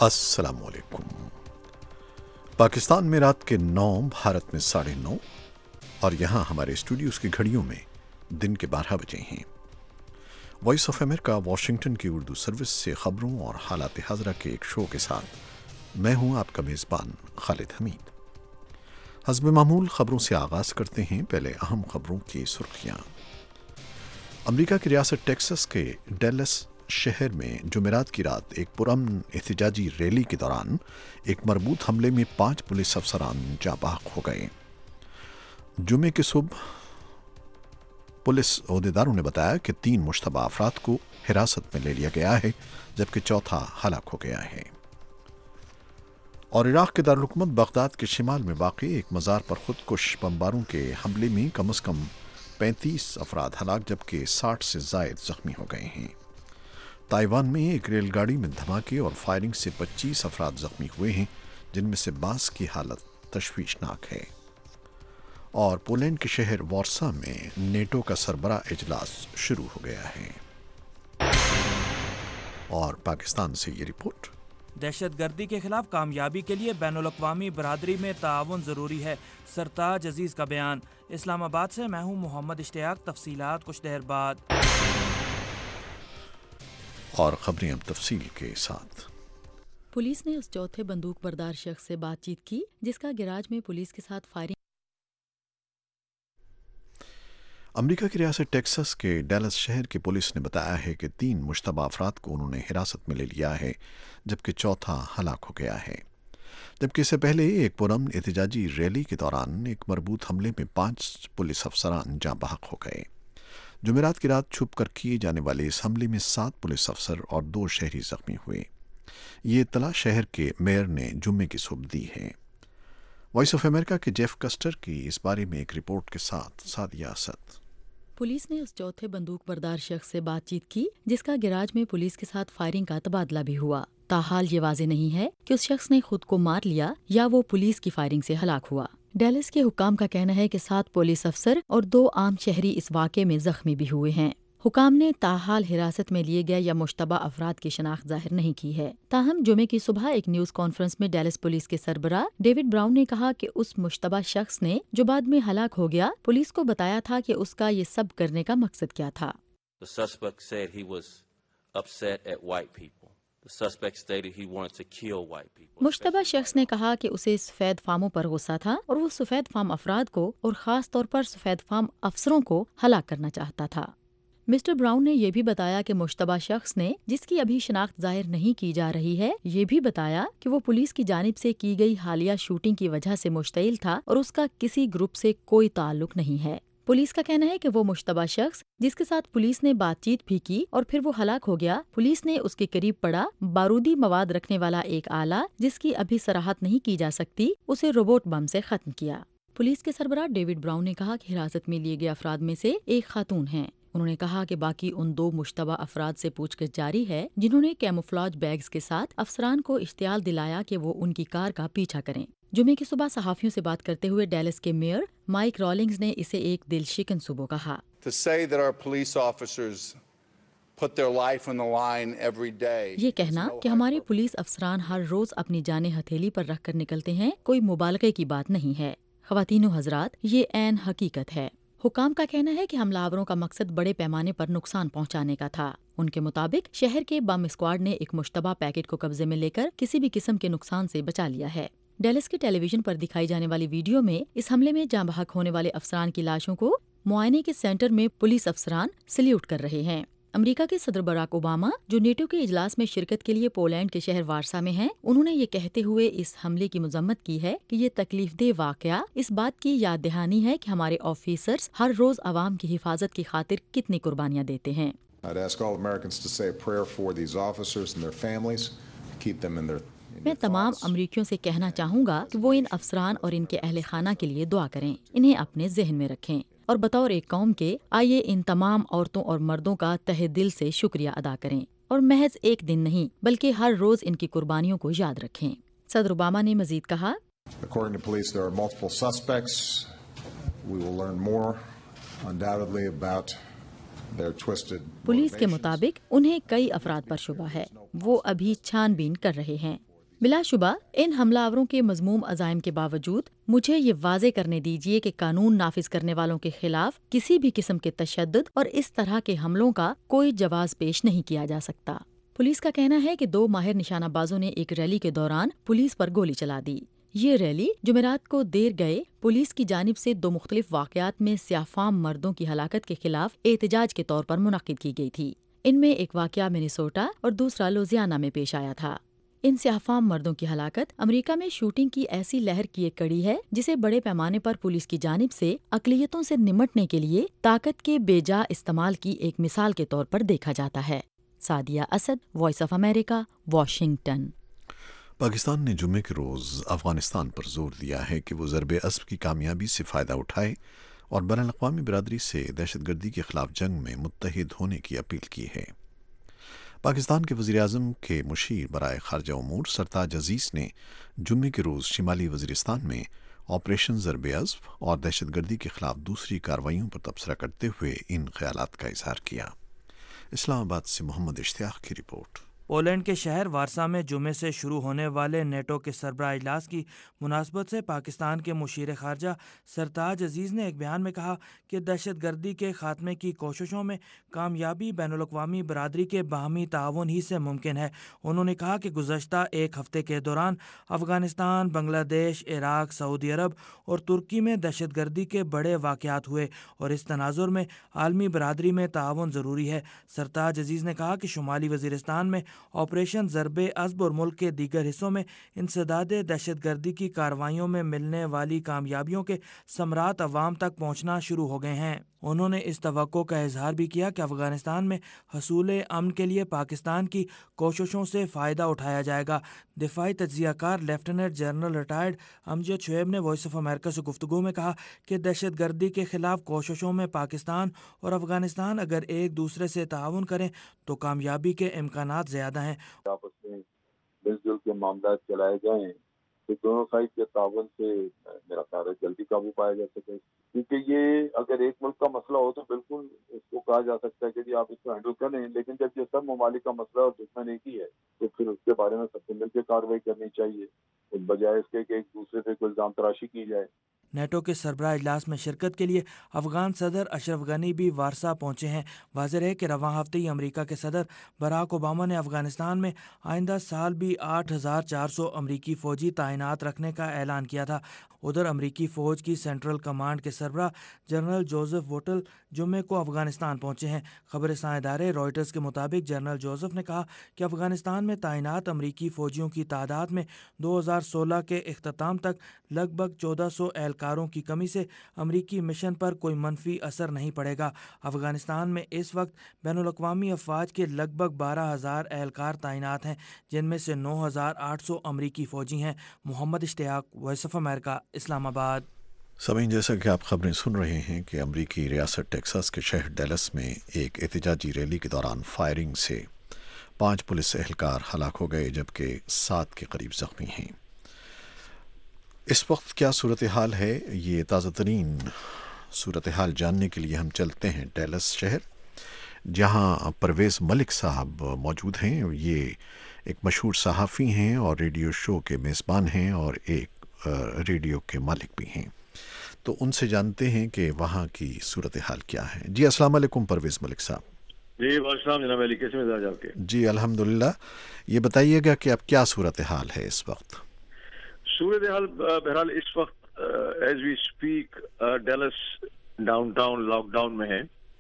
السلام علیکم۔ پاکستان میں رات کے 9، بھارت میں 9:30 اور یہاں ہمارے اسٹوڈیوز کی گھڑیوں میں دن کے 12 بجے ہیں۔ وائس آف امریکہ واشنگٹن کی اردو سروس سے خبروں اور حالات حاضرہ کے ایک شو کے ساتھ میں ہوں آپ کا میزبان خالد حمید۔ حسب معمول خبروں سے آغاز کرتے ہیں۔ پہلے اہم خبروں کی سرخیاں۔ امریکہ کی ریاست ٹیکساس کے ڈیلس شہر میں جمعرات کی رات ایک پرامن احتجاجی ریلی کے دوران ایک مربوط حملے میں 5 پولیس افسران جاں بحق ہو گئے۔ جمعے کی صبح پولیس عہدیداروں نے بتایا کہ 3 مشتبہ افراد کو حراست میں لے لیا گیا ہے، جبکہ چوتھا ہلاک ہو گیا ہے۔ اور عراق کے دارالحکومت بغداد کے شمال میں واقع ایک مزار پر خودکش بمباروں کے حملے میں کم از کم 35 افراد ہلاک جبکہ 60 سے زائد زخمی ہو گئے ہیں۔ تائیوان میں ایک ریل گاڑی میں دھماکے اور فائرنگ سے 25 افراد زخمی ہوئے ہیں، جن میں سے بعض کی حالت تشویشناک ہے۔ اور پولینڈ کے شہر وارسا میں نیٹو کا سربراہ اجلاس شروع ہو گیا ہے۔ اور پاکستان سے یہ رپورٹ۔ دہشت گردی کے خلاف کامیابی کے لیے بین الاقوامی برادری میں تعاون ضروری ہے، سرتاج عزیز کا بیان۔ اسلام آباد سے میں ہوں محمد اشتیاق، تفصیلات کچھ دیر بعد۔ اور خبریں اب تفصیل کے ساتھ۔ پولیس نے اس چوتھے بندوق بردار شخص سے بات چیت کی جس کا گراج میں پولیس کے ساتھ فائرنگ۔ امریکہ کی ریاست ٹیکساس کے ڈیلس شہر کی پولیس نے بتایا ہے کہ 3 مشتبہ افراد کو انہوں نے حراست میں لے لیا ہے، جبکہ چوتھا ہلاک ہو گیا ہے۔ جبکہ اس سے پہلے ایک پرامن احتجاجی ریلی کے دوران ایک مربوط حملے میں 5 پولیس افسران جاں بحق ہو گئے۔ جمعرات کی رات چھپ کر کیے جانے والے اس حملے میں 7 پولیس افسر اور 2 شہری زخمی ہوئے۔ یہ اطلاع شہر کے میئر نے جمعے کی صبح دی ہے۔ وائس آف امریکہ کے جیف کسٹر کی اس بارے میں ایک رپورٹ کے ساتھ سعدیہ اسد۔ پولیس نے اس چوتھے بندوق بردار شخص سے بات چیت کی جس کا گراج میں پولیس کے ساتھ فائرنگ کا تبادلہ بھی ہوا۔ تاحال یہ واضح نہیں ہے کہ اس شخص نے خود کو مار لیا یا وہ پولیس کی فائرنگ سے ہلاک ہوا۔ ڈیلس کے حکام کا کہنا ہے کہ 7 پولیس افسر اور 2 عام شہری اس واقعے میں زخمی بھی ہوئے ہیں۔ حکام نے تاحال حراست میں لیے گئے یا مشتبہ افراد کی شناخت ظاہر نہیں کی ہے۔ تاہم جمعے کی صبح ایک نیوز کانفرنس میں ڈیلس پولیس کے سربراہ ڈیوڈ براؤن نے کہا کہ اس مشتبہ شخص نے جو بعد میں ہلاک ہو گیا پولیس کو بتایا تھا کہ اس کا یہ سب کرنے کا مقصد کیا تھا۔ مشتبہ شخص نے کہا کہ اسے سفید فاموں پر غصہ تھا اور وہ سفید فام افراد کو اور خاص طور پر سفید فام افسروں کو ہلاک کرنا چاہتا تھا۔ مسٹر براؤن نے یہ بھی بتایا کہ مشتبہ شخص نے، جس کی ابھی شناخت ظاہر نہیں کی جا رہی ہے، یہ بھی بتایا کہ وہ پولیس کی جانب سے کی گئی حالیہ شوٹنگ کی وجہ سے مشتعل تھا اور اس کا کسی گروپ سے کوئی تعلق نہیں ہے۔ پولیس کا کہنا ہے کہ وہ مشتبہ شخص جس کے ساتھ پولیس نے بات چیت بھی کی اور پھر وہ ہلاک ہو گیا، پولیس نے اس کے قریب پڑا بارودی مواد رکھنے والا ایک آلہ جس کی ابھی صراحت نہیں کی جا سکتی، اسے روبوٹ بم سے ختم کیا۔ پولیس کے سربراہ ڈیوڈ براؤن نے کہا کہ حراست میں لیے گئے افراد میں سے ایک خاتون ہیں۔ انہوں نے کہا کہ باقی ان 2 مشتبہ افراد سے پوچھ گچھ جاری ہے جنہوں نے کیموفلاج بیگز کے ساتھ افسران کو اشتعال دلایا کہ وہ ان کی کار کا پیچھا کریں۔ جمعے کی صبح صحافیوں سے بات کرتے ہوئے ڈیلس کے میئر مائک رالنگز نے اسے ایک دل شکن صبح کہا۔ یہ کہنا کہ ہمارے پولیس افسران ہر روز اپنی جانیں ہتھیلی پر رکھ کر نکلتے ہیں کوئی مبالغے کی بات نہیں ہے۔ خواتین و حضرات، یہ عین حقیقت ہے۔ حکام کا کہنا ہے کہ حملہ آوروں کا مقصد بڑے پیمانے پر نقصان پہنچانے کا تھا۔ ان کے مطابق شہر کے بم اسکواڈ نے ایک مشتبہ پیکٹ کو قبضے میں لے کر کسی بھی قسم کے نقصان سے بچا لیا ہے۔ ڈیلس کے ٹیلی ویژن پر دکھائی جانے والی ویڈیو میں اس حملے میں جاں بحق ہونے والے افسران کی لاشوں کو معائنے کے سینٹر میں پولیس افسران سلیوٹ کر رہے ہیں۔ امریکہ کے صدر براک اوباما جو نیٹو کے اجلاس میں شرکت کے لیے پولینڈ کے شہر وارسا میں ہیں، انہوں نے یہ کہتے ہوئے اس حملے کی مذمت کی ہے کہ یہ تکلیف دہ واقعہ اس بات کی یاد دہانی ہے کہ ہمارے آفیسرز ہر روز عوام کی حفاظت کی خاطر کتنی قربانیاں دیتے ہیں۔ میں تمام امریکیوں سے کہنا چاہوں گا کہ وہ ان افسران اور ان کے اہل خانہ کے لیے دعا کریں، انہیں اپنے ذہن میں رکھیں اور بطور ایک قوم کے آئیے ان تمام عورتوں اور مردوں کا تہہ دل سے شکریہ ادا کریں اور محض ایک دن نہیں بلکہ ہر روز ان کی قربانیوں کو یاد رکھیں۔ صدر اوباما نے مزید کہا، پولیس کے مطابق انہیں کئی افراد پر شبہ ہے، وہ ابھی چھان بین کر رہے ہیں۔ بلا شبہ ان حملہ آوروں کے مذموم عزائم کے باوجود مجھے یہ واضح کرنے دیجیے کہ قانون نافذ کرنے والوں کے خلاف کسی بھی قسم کے تشدد اور اس طرح کے حملوں کا کوئی جواز پیش نہیں کیا جا سکتا۔ پولیس کا کہنا ہے کہ 2 ماہر نشانہ بازوں نے ایک ریلی کے دوران پولیس پر گولی چلا دی۔ یہ ریلی جمعرات کو دیر گئے پولیس کی جانب سے 2 مختلف واقعات میں سیاہ فام مردوں کی ہلاکت کے خلاف احتجاج کے طور پر منعقد کی گئی تھی۔ ان میں ایک واقعہ منیسوٹا اور دوسرا لوزیانا میں پیش آیا تھا۔ ان سیاہ فام مردوں کی ہلاکت امریکہ میں شوٹنگ کی ایسی لہر کی ایک کڑی ہے جسے بڑے پیمانے پر پولیس کی جانب سے اقلیتوں سے نمٹنے کے لیے طاقت کے بے جا استعمال کی ایک مثال کے طور پر دیکھا جاتا ہے۔ Sadia Asad, Voice of America, Washington. Pakistan نے جمعے کے روز افغانستان پر زور دیا ہے کہ وہ ضرب عصب کی کامیابی سے فائدہ اٹھائے اور بین الاقوامی برادری سے دہشت گردی کے خلاف جنگ میں متحد ہونے کی اپیل کی ہے۔ پاکستان کے وزیر اعظم کے مشیر برائے خارجہ امور سرتاج عزیز نے جمعے کے روز شمالی وزیرستان میں آپریشن ضرب عصب اور دہشت گردی کے خلاف دوسری کارروائیوں پر تبصرہ کرتے ہوئے ان خیالات کا اظہار کیا۔ اسلام آباد سے محمد اشتیاق کی رپورٹ۔ پولینڈ کے شہر وارسا میں جمعے سے شروع ہونے والے نیٹو کے سربراہ اجلاس کی مناسبت سے پاکستان کے مشیر خارجہ سرتاج عزیز نے ایک بیان میں کہا کہ دہشت گردی کے خاتمے کی کوششوں میں کامیابی بین الاقوامی برادری کے باہمی تعاون ہی سے ممکن ہے۔ انہوں نے کہا کہ گزشتہ ایک ہفتے کے دوران افغانستان، بنگلہ دیش، عراق، سعودی عرب اور ترکی میں دہشت گردی کے بڑے واقعات ہوئے اور اس تناظر میں عالمی برادری میں تعاون ضروری ہے۔ سرتاج عزیز نے کہا کہ شمالی وزیرستان میں آپریشن ضرب عصب اور ملک کے دیگر حصوں میں انسداد دہشت گردی کی کارروائیوں میں ملنے والی کامیابیوں کے ثمرات عوام تک پہنچنا شروع ہو گئے ہیں۔ انہوں نے اس توقع کا اظہار بھی کیا کہ افغانستان میں حصول امن کے لیے پاکستان کی کوششوں سے فائدہ اٹھایا جائے گا۔ دفاعی تجزیہ کار lieutenant general retired Amjad Shoaib نے وائس آف امریکہ سے گفتگو میں کہا کہ دہشت گردی کے خلاف کوششوں میں پاکستان اور افغانستان اگر ایک دوسرے سے تعاون کریں تو کامیابی کے امکانات زیادہ ہیں۔ آپس میں مل جل کے معاملات چلائے جائیں کہ دونوں سائڈ کے تعاون سے میرا خیال ہے جلدی قابو پایا جا سکے، کیونکہ یہ اگر ایک ملک کا مسئلہ ہو تو بالکل اس کو کہا جا سکتا ہے کہ جی آپ اس کو ہینڈل کریں، لیکن جب یہ سب ممالک کا مسئلہ اور دشمن ایک ہی ہے تو پھر اس کے بارے میں سب سے مل کے کارروائی کرنی چاہیے، بجائے اس کے کہ ایک دوسرے پہ کوئی الزام تراشی کی جائے۔ نیٹو کے سربراہ اجلاس میں شرکت کے لیے افغان صدر اشرف غنی بھی وارسا پہنچے ہیں۔ واضح ہے کہ رواں ہفتے ہی امریکہ کے صدر براک اوباما نے افغانستان میں آئندہ سال بھی 8400 امریکی فوجی تعینات رکھنے کا اعلان کیا تھا۔ ادھر امریکی فوج کی سینٹرل کمانڈ کے سربراہ جنرل جوزف ووٹل جمعے کو افغانستان پہنچے ہیں۔ خبر رساں ادارے رائٹرز کے مطابق جنرل جوزف نے کہا کہ افغانستان میں تعینات امریکی فوجیوں کی تعداد میں 2016 کے اختتام تک لگ بھگ 1400 اہلکاروں کی کمی سے امریکی مشن پر کوئی منفی اثر نہیں پڑے گا۔ افغانستان میں اس وقت بین الاقوامی افواج کے لگ بھگ 12000 اہلکار تعینات ہیں، جن میں سے 9800 امریکی فوجی ہیں۔ محمد اشتیاق، وائس آف امریکہ، اسلام آباد۔ سامعین، جیسا کہ آپ خبریں سن رہے ہیں کہ امریکی ریاست ٹیکساس کے شہر ڈیلس میں ایک احتجاجی ریلی کے دوران فائرنگ سے 5 پولیس اہلکار ہلاک ہو گئے جبکہ 7 کے قریب زخمی ہیں۔ اس وقت کیا صورتحال ہے، یہ تازہ ترین صورتحال جاننے کے لیے ہم چلتے ہیں ڈیلس شہر، جہاں پرویز ملک صاحب موجود ہیں۔ یہ ایک مشہور صحافی ہیں اور ریڈیو شو کے میزبان ہیں اور ایک ریڈیو کے مالک بھی ہیں، تو ان سے جانتے ہیں کہ وہاں کی صورتحال کیا ہے۔ جی السلام علیکم پرویز ملک صاحب۔ جی السلام جناب علی، کیسے مزاج آپ کے؟ جی الحمدللہ۔ یہ بتائیے گا کہ اب کیا صورتحال ہے اس وقت؟ صورتحال بہرحال اس وقت as we speak Dallas downtown lockdown میں ہے۔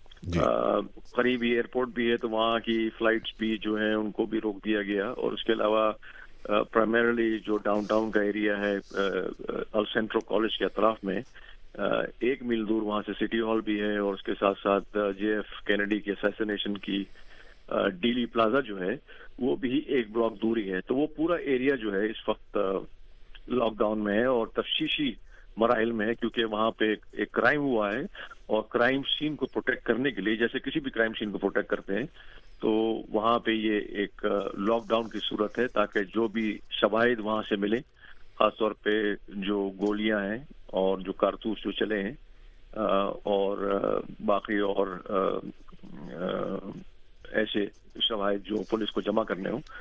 قریبی ایئرپورٹ بھی ہے تو وہاں کی فلائٹس بھی جو ہیں ان کو بھی روک دیا گیا، اور اس کے علاوہ پرائمرلی جو ڈاؤن ٹاؤن کا ایریا ہے ال سینٹرو کالج کے اطراف میں 1 میل دور وہاں سے سٹی ہال بھی ہے، اور اس کے ساتھ ساتھ جے ایف کینیڈی کی اسیسینیشن کی ڈیلی پلازا جو ہے وہ بھی 1 بلاک دور ہی ہے۔ تو وہ پورا ایریا جو ہے اس وقت لاک ڈاؤن میں ہے اور تفتیشی مراحل میں ہے، کیونکہ وہاں پہ ایک کرائم ہوا ہے، اور کرائم سین کو پروٹیکٹ کرنے کے لیے جیسے کسی بھی کرائم سین کو پروٹیکٹ کرتے ہیں تو وہاں پہ یہ ایک لاک ڈاؤن کی صورت ہے، تاکہ جو بھی شواہد وہاں سے ملیں، خاص طور پہ جو گولیاں ہیں اور جو کارتوس جو چلے ہیں اور باقی اور ایسے شواہد جو پولیس کو جمع کرنے ہوں،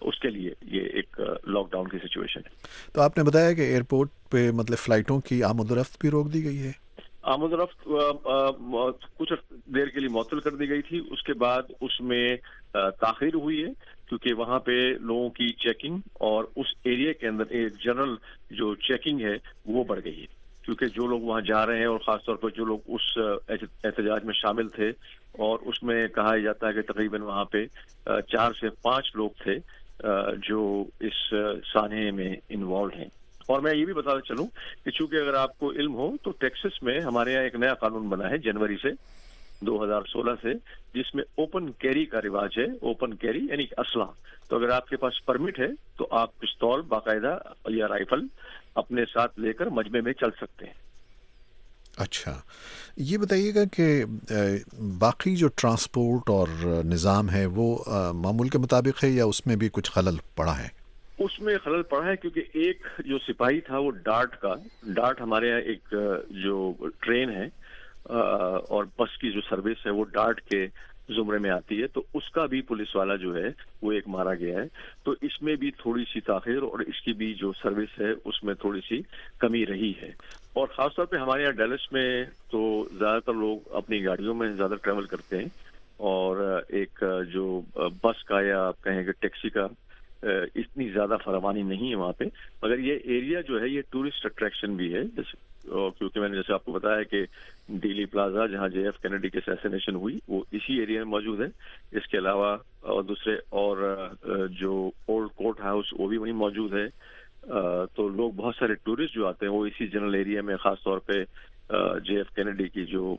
اس کے لیے یہ ایک لاک ڈاؤن کی سچویشن ہے. تو آپ نے بتایا کہ ایئرپورٹ پہ مطلب فلائٹوں کی آمد و رفت بھی روک دی گئی ہے. آمد و رفت کچھ دیر کے لیے معطل کر دی گئی تھی, اس کے بعد اس میں تاخیر ہوئی ہے کیونکہ وہاں پہ لوگوں کی چیکنگ اور اس ایریا کے اندر ایک جنرل جو چیکنگ ہے وہ بڑھ گئی ہے, کیونکہ جو لوگ وہاں جا رہے ہیں اور خاص طور پر جو لوگ اس احتجاج میں شامل تھے, اور اس میں کہا جاتا ہے کہ تقریباً وہاں پہ 4 سے 5 لوگ تھے جو اس سانحے میں انوالوڈ ہیں. اور میں یہ بھی بتاتا چلوں کہ چونکہ اگر آپ کو علم ہو تو ٹیکسس میں ہمارے یہاں ایک نیا قانون بنا ہے جنوری سے 2016 سے, جس میں اوپن کیری کا رواج ہے. اوپن کیری یعنی اسلحہ, تو اگر آپ کے پاس پرمٹ ہے تو آپ پستول باقاعدہ یا رائفل اپنے ساتھ لے کر مجمع میں چل سکتے ہیں. اچھا, یہ بتائیے گا کہ باقی جو ٹرانسپورٹ اور نظام ہے وہ معمول کے مطابق ہے یا اس میں بھی کچھ خلل پڑا ہے؟ اس میں خلل پڑا ہے کیونکہ ایک جو سپاہی تھا وہ ڈارٹ ہمارے یہاں ایک جو ٹرین ہے اور بس کی جو سروس ہے وہ ڈارٹ کے زمرے میں آتی ہے, تو اس کا بھی پولیس والا جو ہے وہ ایک مارا گیا ہے. تو اس میں بھی تھوڑی سی تاخیر اور اس کی بھی جو سروس ہے اس میں تھوڑی سی کمی رہی ہے. اور خاص طور پہ ہمارے یہاں ڈیلس میں تو زیادہ تر لوگ اپنی گاڑیوں میں زیادہ ٹریول کرتے ہیں, اور ایک جو بس کا یا آپ کہیں کہ ٹیکسی کا اتنی زیادہ فراوانی نہیں ہے وہاں پہ. مگر یہ ایریا جو ہے یہ ٹورسٹ اٹریکشن بھی ہے, کیونکہ میں نے جیسے آپ کو بتایا کہ ڈیلی پلازا جہاں جے ایف کینیڈی کی اسیسینیشن ہوئی وہ اسی ایریا میں موجود ہے. اس کے علاوہ اور دوسرے اور جو اولڈ کورٹ ہاؤس وہ بھی وہیں موجود ہے. تو لوگ بہت سارے ٹورسٹ جو آتے ہیں وہ اسی جنرل ایریا میں, خاص طور پہ جے ایف کینیڈی کی جو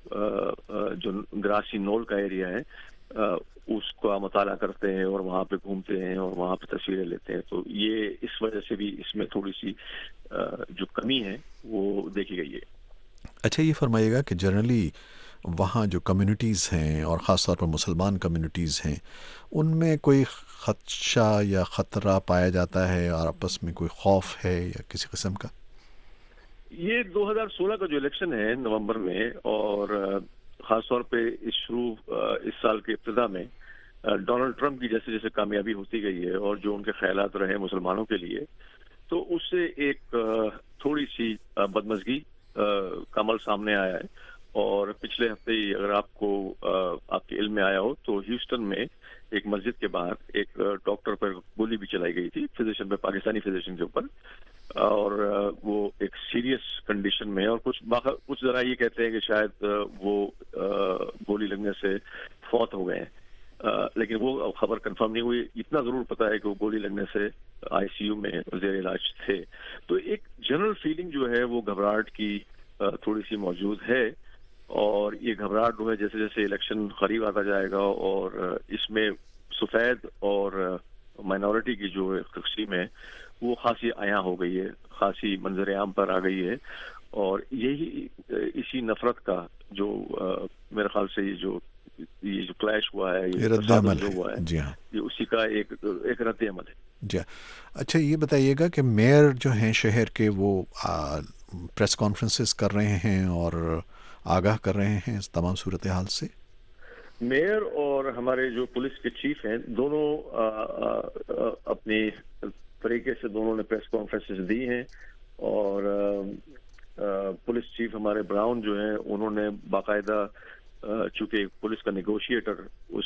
گراسی نول کا ایریا ہے اس کا مطالعہ کرتے ہیں اور وہاں پہ گھومتے ہیں اور وہاں پہ تصویریں لیتے ہیں. تو یہ اس وجہ سے بھی اس میں تھوڑی سی جو کمی ہے وہ دیکھی گئی ہے. اچھا, یہ فرمائیے گا کہ جنرلی وہاں جو کمیونٹیز ہیں اور خاص طور پر مسلمان کمیونٹیز ہیں ان میں کوئی خدشہ یا خطرہ پایا جاتا ہے اور آپس میں کوئی خوف ہے یا کسی قسم کا؟ یہ 2016 کا جو الیکشن ہے نومبر میں, اور خاص طور پہ اس سال کے ابتدا میں ڈونلڈ ٹرمپ کی جیسے جیسے کامیابی ہوتی گئی ہے اور جو ان کے خیالات رہے مسلمانوں کے لیے, تو اس سے ایک تھوڑی سی بدمزگی کا عمل سامنے آیا ہے. اور پچھلے ہفتے ہی اگر آپ کو آپ کے علم میں آیا ہو تو ہیوسٹن میں ایک مسجد کے باہر ایک ڈاکٹر پر گولی بھی چلائی گئی تھی, فزیشین پہ, پاکستانی فزیشین کے اوپر, اور وہ ایک سیریس کنڈیشن میں, اور کچھ ذرا یہ کہتے ہیں کہ شاید وہ گولی لگنے سے فوت ہو گئے ہیں, لیکن وہ خبر کنفرم نہیں ہوئی. اتنا ضرور پتا ہے کہ وہ گولی لگنے سے آئی سی یو میں زیر علاج تھے. تو ایک جنرل فیلنگ جو ہے وہ گھبراہٹ کی تھوڑی سی موجود ہے, اور یہ گھبراہٹ جو ہے جیسے جیسے الیکشن قریب آتا جائے گا اور اس میں سفید اور مائنورٹی کی جو تقسیم ہے وہ خاصی عیاں ہو گئی ہے, خاصی منظر عام پر آ گئی ہے. اور یہی اسی نفرت کا جو میرے خیال سے یہ جو کلیش ہوا ہے, یہ رد عمل جو ہوا ہے, جی ہاں, یہ اسی کا ایک رد عمل ہے. جی. اچھا, یہ بتائیے گا کہ میئر جو ہیں شہر کے وہ پریس کانفرنسز کر رہے ہیں اور آگاہ کر رہے ہیں اس تمام صورتحال سے؟ میئر اور ہمارے جو پولیس کے چیف ہیں دونوں اپنی طریقے سے دونوں نے پریس کانفرنسز دی ہیں, اور پولیس چیف ہمارے براؤن جو ہیں انہوں نے باقاعدہ چونکہ پولیس کا نیگوشیٹر اس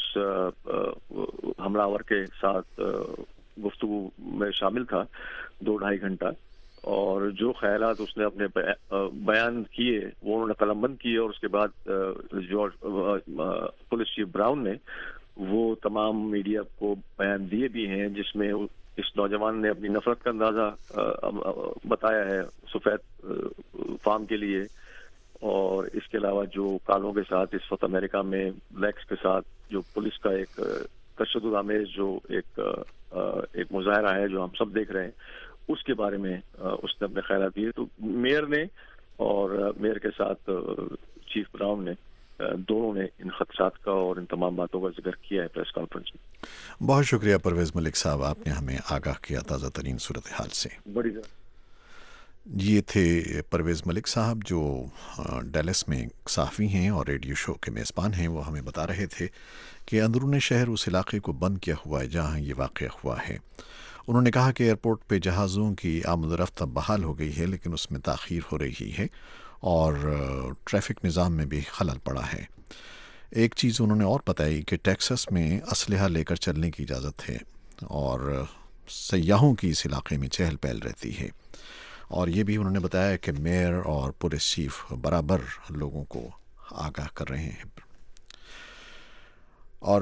حملہ آور کے ساتھ گفتگو میں شامل تھا 2-2.5 گھنٹہ, اور جو خیالات اس نے اپنے بیان کیے وہ انہوں نے قلم بند کیے, اور اس کے بعد جو پولیس چیف براؤن نے وہ تمام میڈیا کو بیان دیے بھی ہیں, جس میں اس نوجوان نے اپنی نفرت کا اندازہ بتایا ہے سفید فام کے لیے, اور اس کے علاوہ جو کالوں کے ساتھ اس وقت امریکہ میں بلیکس کے ساتھ جو پولیس کا ایک تشدد آمیز جو ایک مظاہرہ ہے جو ہم سب دیکھ رہے ہیں, اس کے بارے میں اس نے اپنے خیالات دیے. تو میئر نے اور میئر کے ساتھ چیف براؤن نے دونوں نے ان خدشات کا اور ان تمام باتوں کا ذکر کیا ہے پریس کانفرنس میں. بہت شکریہ پرویز ملک صاحب, آپ نے ہمیں آگاہ کیا تازہ ترین صورتحال سے. بڑی یہ تھے پرویز ملک صاحب جو ڈیلس میں صحافی ہیں اور ریڈیو شو کے میزبان ہیں. وہ ہمیں بتا رہے تھے کہ اندرون شہر اس علاقے کو بند کیا ہوا ہے جہاں یہ واقعہ ہوا ہے. انہوں نے کہا کہ ایئرپورٹ پہ جہازوں کی آمد و رفت اب بحال ہو گئی ہے لیکن اس میں تاخیر ہو رہی ہے اور ٹریفک نظام میں بھی خلل پڑا ہے. ایک چیز انہوں نے اور بتائی کہ ٹیکساس میں اسلحہ لے کر چلنے کی اجازت ہے اور سیاحوں کی اس علاقے میں چہل پہل رہتی ہے. اور یہ بھی انہوں نے بتایا کہ میئر اور پولیس چیف برابر لوگوں کو آگاہ کر رہے ہیں. اور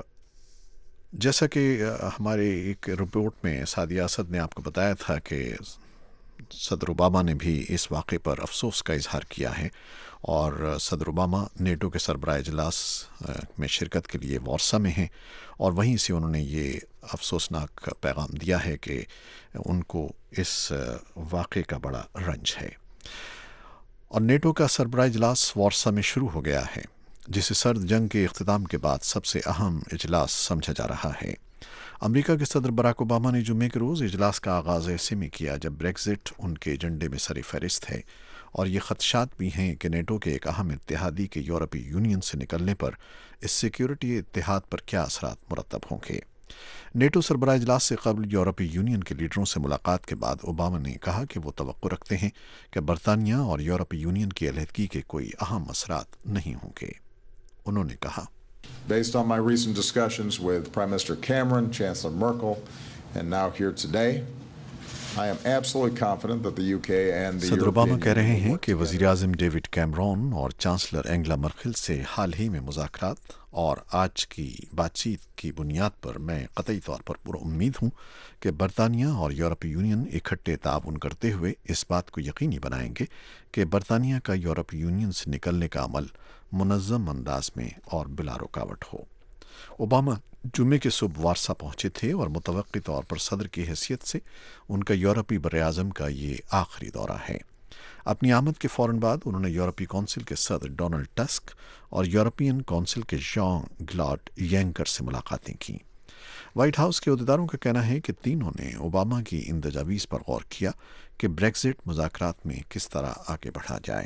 جیسا کہ ہمارے ایک رپورٹ میں سعدیہ اسد نے آپ کو بتایا تھا کہ صدر اوباما نے بھی اس واقعے پر افسوس کا اظہار کیا ہے اور صدر اوباما نیٹو کے سربراہ اجلاس میں شرکت کے لیے وارسا میں ہیں اور وہیں سے انہوں نے یہ افسوسناک پیغام دیا ہے کہ ان کو اس واقعے کا بڑا رنج ہے. اور نیٹو کا سربراہ اجلاس وارسا میں شروع ہو گیا ہے جسے سرد جنگ کے اختتام کے بعد سب سے اہم اجلاس سمجھا جا رہا ہے. امریکہ کے صدر براک اوباما نے جمعے کے روز اجلاس کا آغاز ایسے میں کیا جب بریگزٹ ان کے ایجنڈے میں سر فہرست ہے اور یہ خدشات بھی ہیں کہ نیٹو کے ایک اہم اتحادی کے یورپی یونین سے نکلنے پر اس سیکیورٹی اتحاد پر کیا اثرات مرتب ہوں گے. نیٹو سربراہ اجلاس سے قبل یورپی یونین کے لیڈروں سے ملاقات کے بعد اوباما نے کہا کہ وہ توقع رکھتے ہیں کہ برطانیہ اور یورپی یونین کی علیحدگی کے کوئی اہم اثرات نہیں ہوں گے. انہوں نے کہا Based on my recent discussions with Prime Minister Cameron, Chancellor Merkel, and now here today, I am absolutely confident that the UK and the صدر اوباما European کہہ رہے Union will ہیں work کہ together. وزیر اعظم ڈیوڈ کیمرون اور chancellor Angela Merkel سے حال ہی میں مذاکرات اور آج کی بات چیت کی بنیاد پر میں قطعی طور پر پر امید ہوں کہ برطانیہ اور یورپی یونین اکٹھے تعاون کرتے ہوئے اس بات کو یقینی بنائیں گے کہ برطانیہ کا یورپی یونین سے نکلنے کا عمل منظم انداز میں اور بلا رکاوٹ ہو. اوباما جمعے کے صبح وارسا پہنچے تھے اور متوقع طور پر صدر کی حیثیت سے ان کا یورپی براعظم کا یہ آخری دورہ ہے. اپنی آمد کے فوراً بعد انہوں نے یورپی کونسل کے صدر ڈونلڈ ٹسک اور یورپین کونسل کے ژان کلاڈ ینکر سے ملاقاتیں کیں. وائٹ ہاؤس کے عہدیداروں کا کہنا ہے کہ تینوں نے اوباما کی ان تجاویز پر غور کیا کہ بریگزٹ مذاکرات میں کس طرح آگے بڑھا جائے.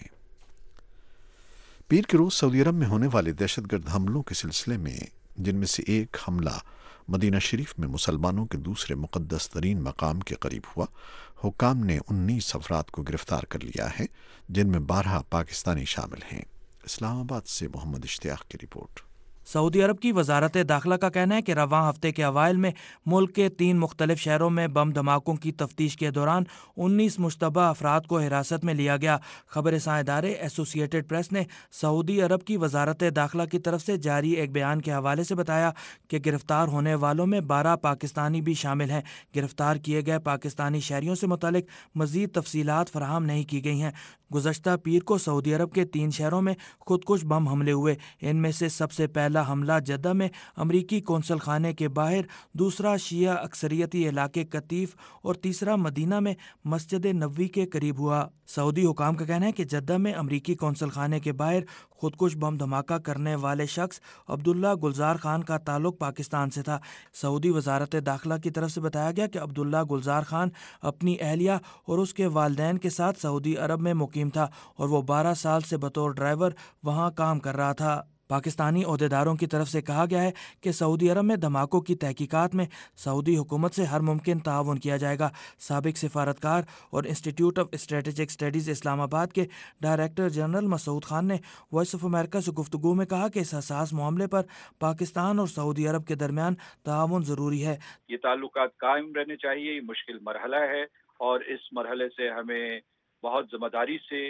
پیر کے روز سعودی عرب میں ہونے والے دہشت گرد حملوں کے سلسلے میں جن میں سے ایک حملہ مدینہ شریف میں مسلمانوں کے دوسرے مقدس ترین مقام کے قریب ہوا، حکام نے 19 افراد کو گرفتار کر لیا ہے جن میں 12 پاکستانی شامل ہیں. اسلام آباد سے محمد اشتیاق کی رپورٹ. سعودی عرب کی وزارت داخلہ کا کہنا ہے کہ رواں ہفتے کے اوائل میں ملک کے 3 مختلف شہروں میں بم دھماکوں کی تفتیش کے دوران 19 مشتبہ افراد کو حراست میں لیا گیا. خبر رساں ادارے ایسوسی ایٹڈ پریس نے سعودی عرب کی وزارت داخلہ کی طرف سے جاری ایک بیان کے حوالے سے بتایا کہ گرفتار ہونے والوں میں 12 پاکستانی بھی شامل ہیں. گرفتار کیے گئے پاکستانی شہریوں سے متعلق مزید تفصیلات فراہم نہیں کی گئی ہیں. گزشتہ پیر کو سعودی عرب کے 3 شہروں میں خودکش بم حملے ہوئے. ان میں سے سب سے پہلا حملہ جدہ میں امریکی قونصل خانے کے باہر، دوسرا شیعہ اکثریتی علاقے قطیف اور تیسرا مدینہ میں مسجد نبوی کے قریب ہوا. سعودی حکام کا کہنا ہے کہ جدہ میں امریکی قونصل خانے کے باہر خودکش بم دھماکہ کرنے والے شخص عبداللہ گلزار خان کا تعلق پاکستان سے تھا. سعودی وزارت داخلہ کی طرف سے بتایا گیا کہ عبداللہ گلزار خان اپنی اہلیہ اور اس کے والدین کے ساتھ سعودی عرب میں مقیم تھا اور وہ 12 سال سے بطور ڈرائیور وہاں کام کر رہا تھا. پاکستانی عہدیداروں کی طرف سے کہا گیا ہے کہ سعودی عرب میں دھماکوں کی تحقیقات میں سعودی حکومت سے ہر ممکن تعاون کیا جائے گا. سابق سفارتکار اور Institute of Strategic Studies Islamabad کے ڈائریکٹر جنرل مسعود خان نے وائس آف امریکہ سے گفتگو میں کہا کہ اس حساس معاملے پر پاکستان اور سعودی عرب کے درمیان تعاون ضروری ہے. یہ تعلقات قائم رہنے چاہیے. یہ مشکل مرحلہ ہے اور اس مرحلے سے ہمیں بہت ذمہ داری سے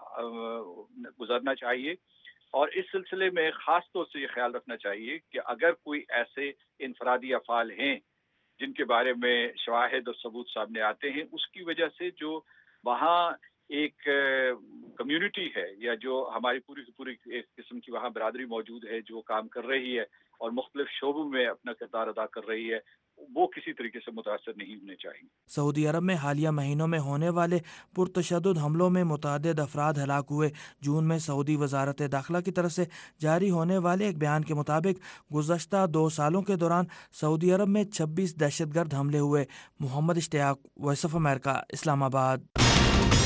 گزرنا چاہیے اور اس سلسلے میں خاص طور سے یہ خیال رکھنا چاہیے کہ اگر کوئی ایسے انفرادی افعال ہیں جن کے بارے میں شواہد اور ثبوت سامنے آتے ہیں، اس کی وجہ سے جو وہاں ایک کمیونٹی ہے یا جو ہماری پوری ایک قسم کی وہاں برادری موجود ہے جو کام کر رہی ہے اور مختلف شعبوں میں اپنا کردار ادا کر رہی ہے، وہ کسی طریقے سے متاثر نہیں ہونے چاہیے. سعودی عرب میں حالیہ مہینوں میں ہونے والے پرتشدد حملوں میں متعدد افراد ہلاک ہوئے. جون میں سعودی وزارت داخلہ کی طرف سے جاری ہونے والے ایک بیان کے مطابق گزشتہ 2 سالوں کے دوران سعودی عرب میں 26 دہشت گرد حملے ہوئے. محمد اشتیاق، وائس آف امریکہ، اسلام آباد.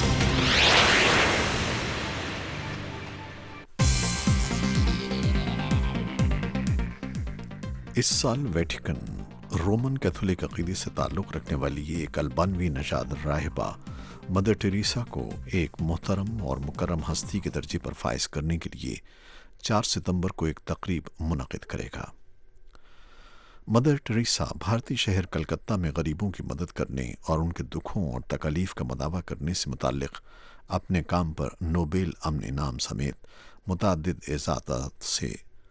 اس سال ویٹیکن رومن کیتھولک عقیدے سے تعلق رکھنے والی ایک البانوی نژاد راہبہ مدر ٹریسا کو ایک محترم اور مکرم ہستی کے درجے پر فائز کرنے کے لیے 4 ستمبر کو ایک تقریب منعقد کرے گا۔ مدر ٹریسا بھارتی شہر کلکتہ میں غریبوں کی مدد کرنے اور ان کے دکھوں اور تکالیف کا مداوع کرنے سے متعلق اپنے کام پر نوبیل امن انعام سمیت متعدد اعزازات سے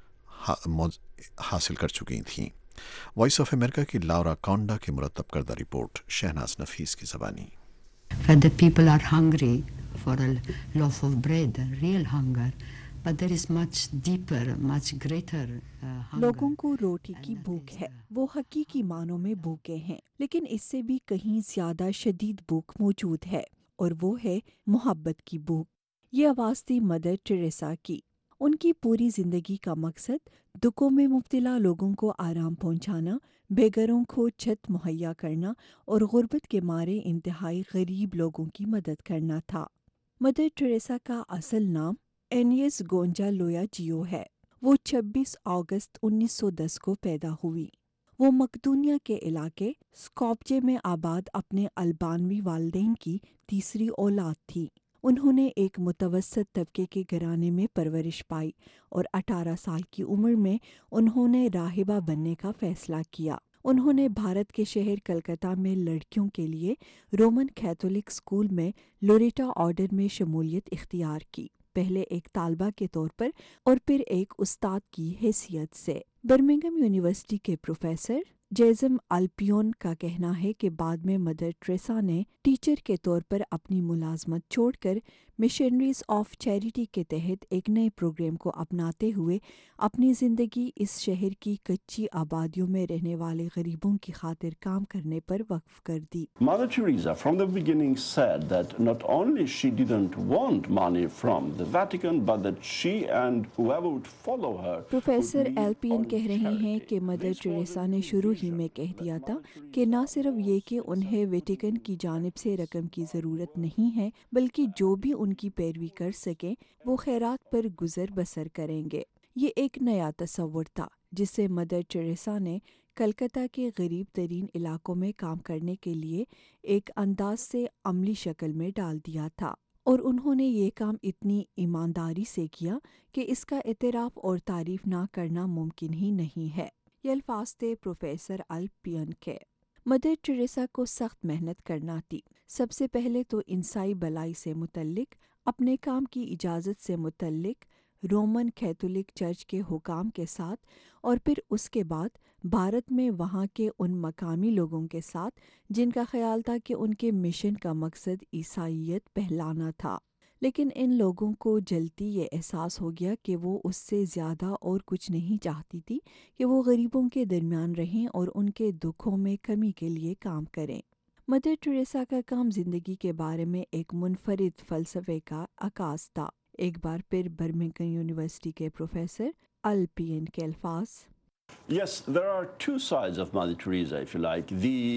حاصل کر چکی تھیں۔ وائس آف امریکہ کی لاورا کانڈا کی مرتب کردہ رپورٹ شہناز نفیس کی زبانی۔ But the people are hungry for a loaf of bread, real hunger. But there is much deeper, much greater hunger. لوگوں کو روٹی کی بھوک ہے، وہ حقیقی معنوں میں بھوکے ہیں، لیکن اس سے بھی کہیں زیادہ شدید بھوک موجود ہے، اور وہ ہے محبت کی بھوک۔ یہ آواز تھی مدر ٹریسا کی۔ ان کی پوری زندگی کا مقصد دکھوں میں مبتلا لوگوں کو آرام پہنچانا، بے گھروں کو چھت مہیا کرنا اور غربت کے مارے انتہائی غریب لوگوں کی مدد کرنا تھا۔ مدر ٹریسا کا اصل نام اینیس گونجا لویا جیو ہے۔ وہ 26 اگست 1910 کو پیدا ہوئی۔ وہ مقدونیہ کے علاقے اسکوپجے میں آباد اپنے البانوی والدین کی تیسری اولاد تھی۔ انہوں نے ایک متوسط طبقے کے گھرانے میں پرورش پائی اور 18 سال کی عمر میں انہوں نے راہبہ بننے کا فیصلہ کیا۔ انہوں نے بھارت کے شہر کلکتہ میں لڑکیوں کے لیے رومن کیتھولک اسکول میں لوریٹا آرڈر میں شمولیت اختیار کی، پہلے ایک طالبہ کے طور پر اور پھر ایک استاد کی حیثیت سے۔ برمنگھم یونیورسٹی کے پروفیسر جیزم الپیون کا کہنا ہے کہ بعد میں مدر ٹریسا نے ٹیچر کے طور پر اپنی ملازمت چھوڑ کر مشنریز آف چیریٹی کے تحت ایک نئے پروگرام کو اپناتے ہوئے اپنی زندگی اس شہر کی کچی آبادیوں میں رہنے والے غریبوں کی خاطر کام کرنے پر وقف کر دی۔ Mother Teresa from the beginning said that not only she didn't want money from the Vatican but that she and whoever would follow her. Professor Alpion کہہ رہے ہیں کہ مدر ٹریسا نے شروع ہی میں کہہ دیا تھا کہ نہ صرف یہ کہ انہیں ویٹیکن کی جانب سے رقم کی ضرورت نہیں ہے، بلکہ جو بھی ان کی پیروی کر سکیں وہ خیرات پر گزر بسر کریں گے۔ یہ ایک نیا تصور تھا جسے مدر ٹریسا نے کلکتہ کے غریب ترین علاقوں میں کام کرنے کے لیے ایک انداز سے عملی شکل میں ڈال دیا تھا، اور انہوں نے یہ کام اتنی ایمانداری سے کیا کہ اس کا اعتراف اور تعریف نہ کرنا ممکن ہی نہیں ہے۔ یہ الفاظ تھے پروفیسر الپین کے۔ مدر ٹریسا کو سخت محنت کرنا تھی۔ سب سے پہلے تو انسائی بلائی سے متعلق، اپنے کام کی اجازت سے متعلق رومن کیتھولک چرچ کے حکام کے ساتھ، اور پھر اس کے بعد بھارت میں وہاں کے ان مقامی لوگوں کے ساتھ جن کا خیال تھا کہ ان کے مشن کا مقصد عیسائیت پھیلانا تھا۔ لیکن ان لوگوں کو جلدی یہ احساس ہو گیا کہ وہ اس سے زیادہ اور کچھ نہیں چاہتی تھی کہ وہ غریبوں کے درمیان رہیں اور ان کے دکھوں میں کمی کے لیے کام کریں۔ مدر ٹریسا کا کام زندگی کے بارے میں ایک منفرد فلسفے کا عکاس تھا۔ ایک بار پھر برمنگھم یونیورسٹی کے پروفیسر الپین کے الفاظ۔ Yes, there are two sides of Mother Teresa, if you like.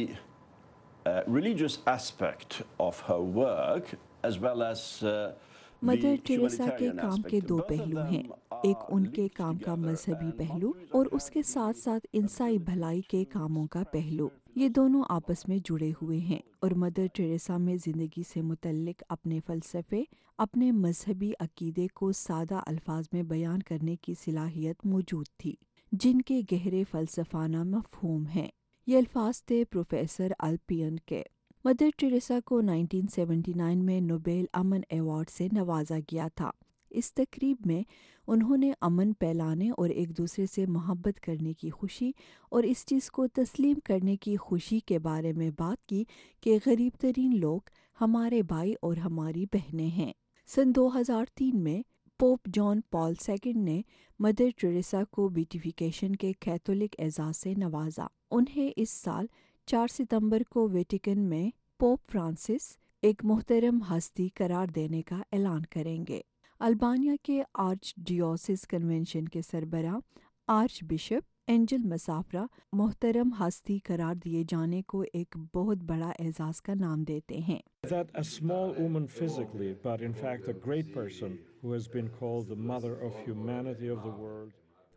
The religious aspect of her work as well as Mother Teresa کے کام کے دو پہلو ہیں، ایک ان کے کام کا مذہبی پہلو اور اس کے ساتھ ساتھ انسائی بھلائی کے کاموں کا پہلو۔ یہ دونوں آپس میں جڑے ہوئے ہیں، اور مدر ٹریسا میں زندگی سے متعلق اپنے فلسفے، اپنے مذہبی عقیدے کو سادہ الفاظ میں بیان کرنے کی صلاحیت موجود تھی، جن کے گہرے فلسفانہ مفہوم ہیں۔ یہ الفاظ تھے پروفیسر الپین کے۔ مدر ٹریسا کو 1979 میں نوبیل امن ایوارڈ سے نوازا گیا تھا۔ اس تقریب میں انہوں نے امن پھیلانے اور ایک دوسرے سے محبت کرنے کی خوشی اور اس چیز کو تسلیم کرنے کی خوشی کے بارے میں بات کی کہ غریب ترین لوگ ہمارے بھائی اور ہماری بہنیں ہیں۔ سن 2003 میں پوپ جان پال II نے مدر ٹریسا کو بیٹیفیکیشن کے کیتھولک اعزاز سے نوازا۔ انہیں اس سال 4 ستمبر کو ویٹیکن میں پوپ فرانسس ایک محترم ہستی قرار دینے کا اعلان کریں گے۔ البانیا کے آرچ ڈیوسس کنونشن کے سربراہ آرچ بشپ اینجل مسافرہ محترم ہستی قرار دیے جانے کو ایک بہت بڑا اعزاز کا نام دیتے ہیں۔ That a small woman physically, but in fact a great person who has been called the mother of humanity of the world.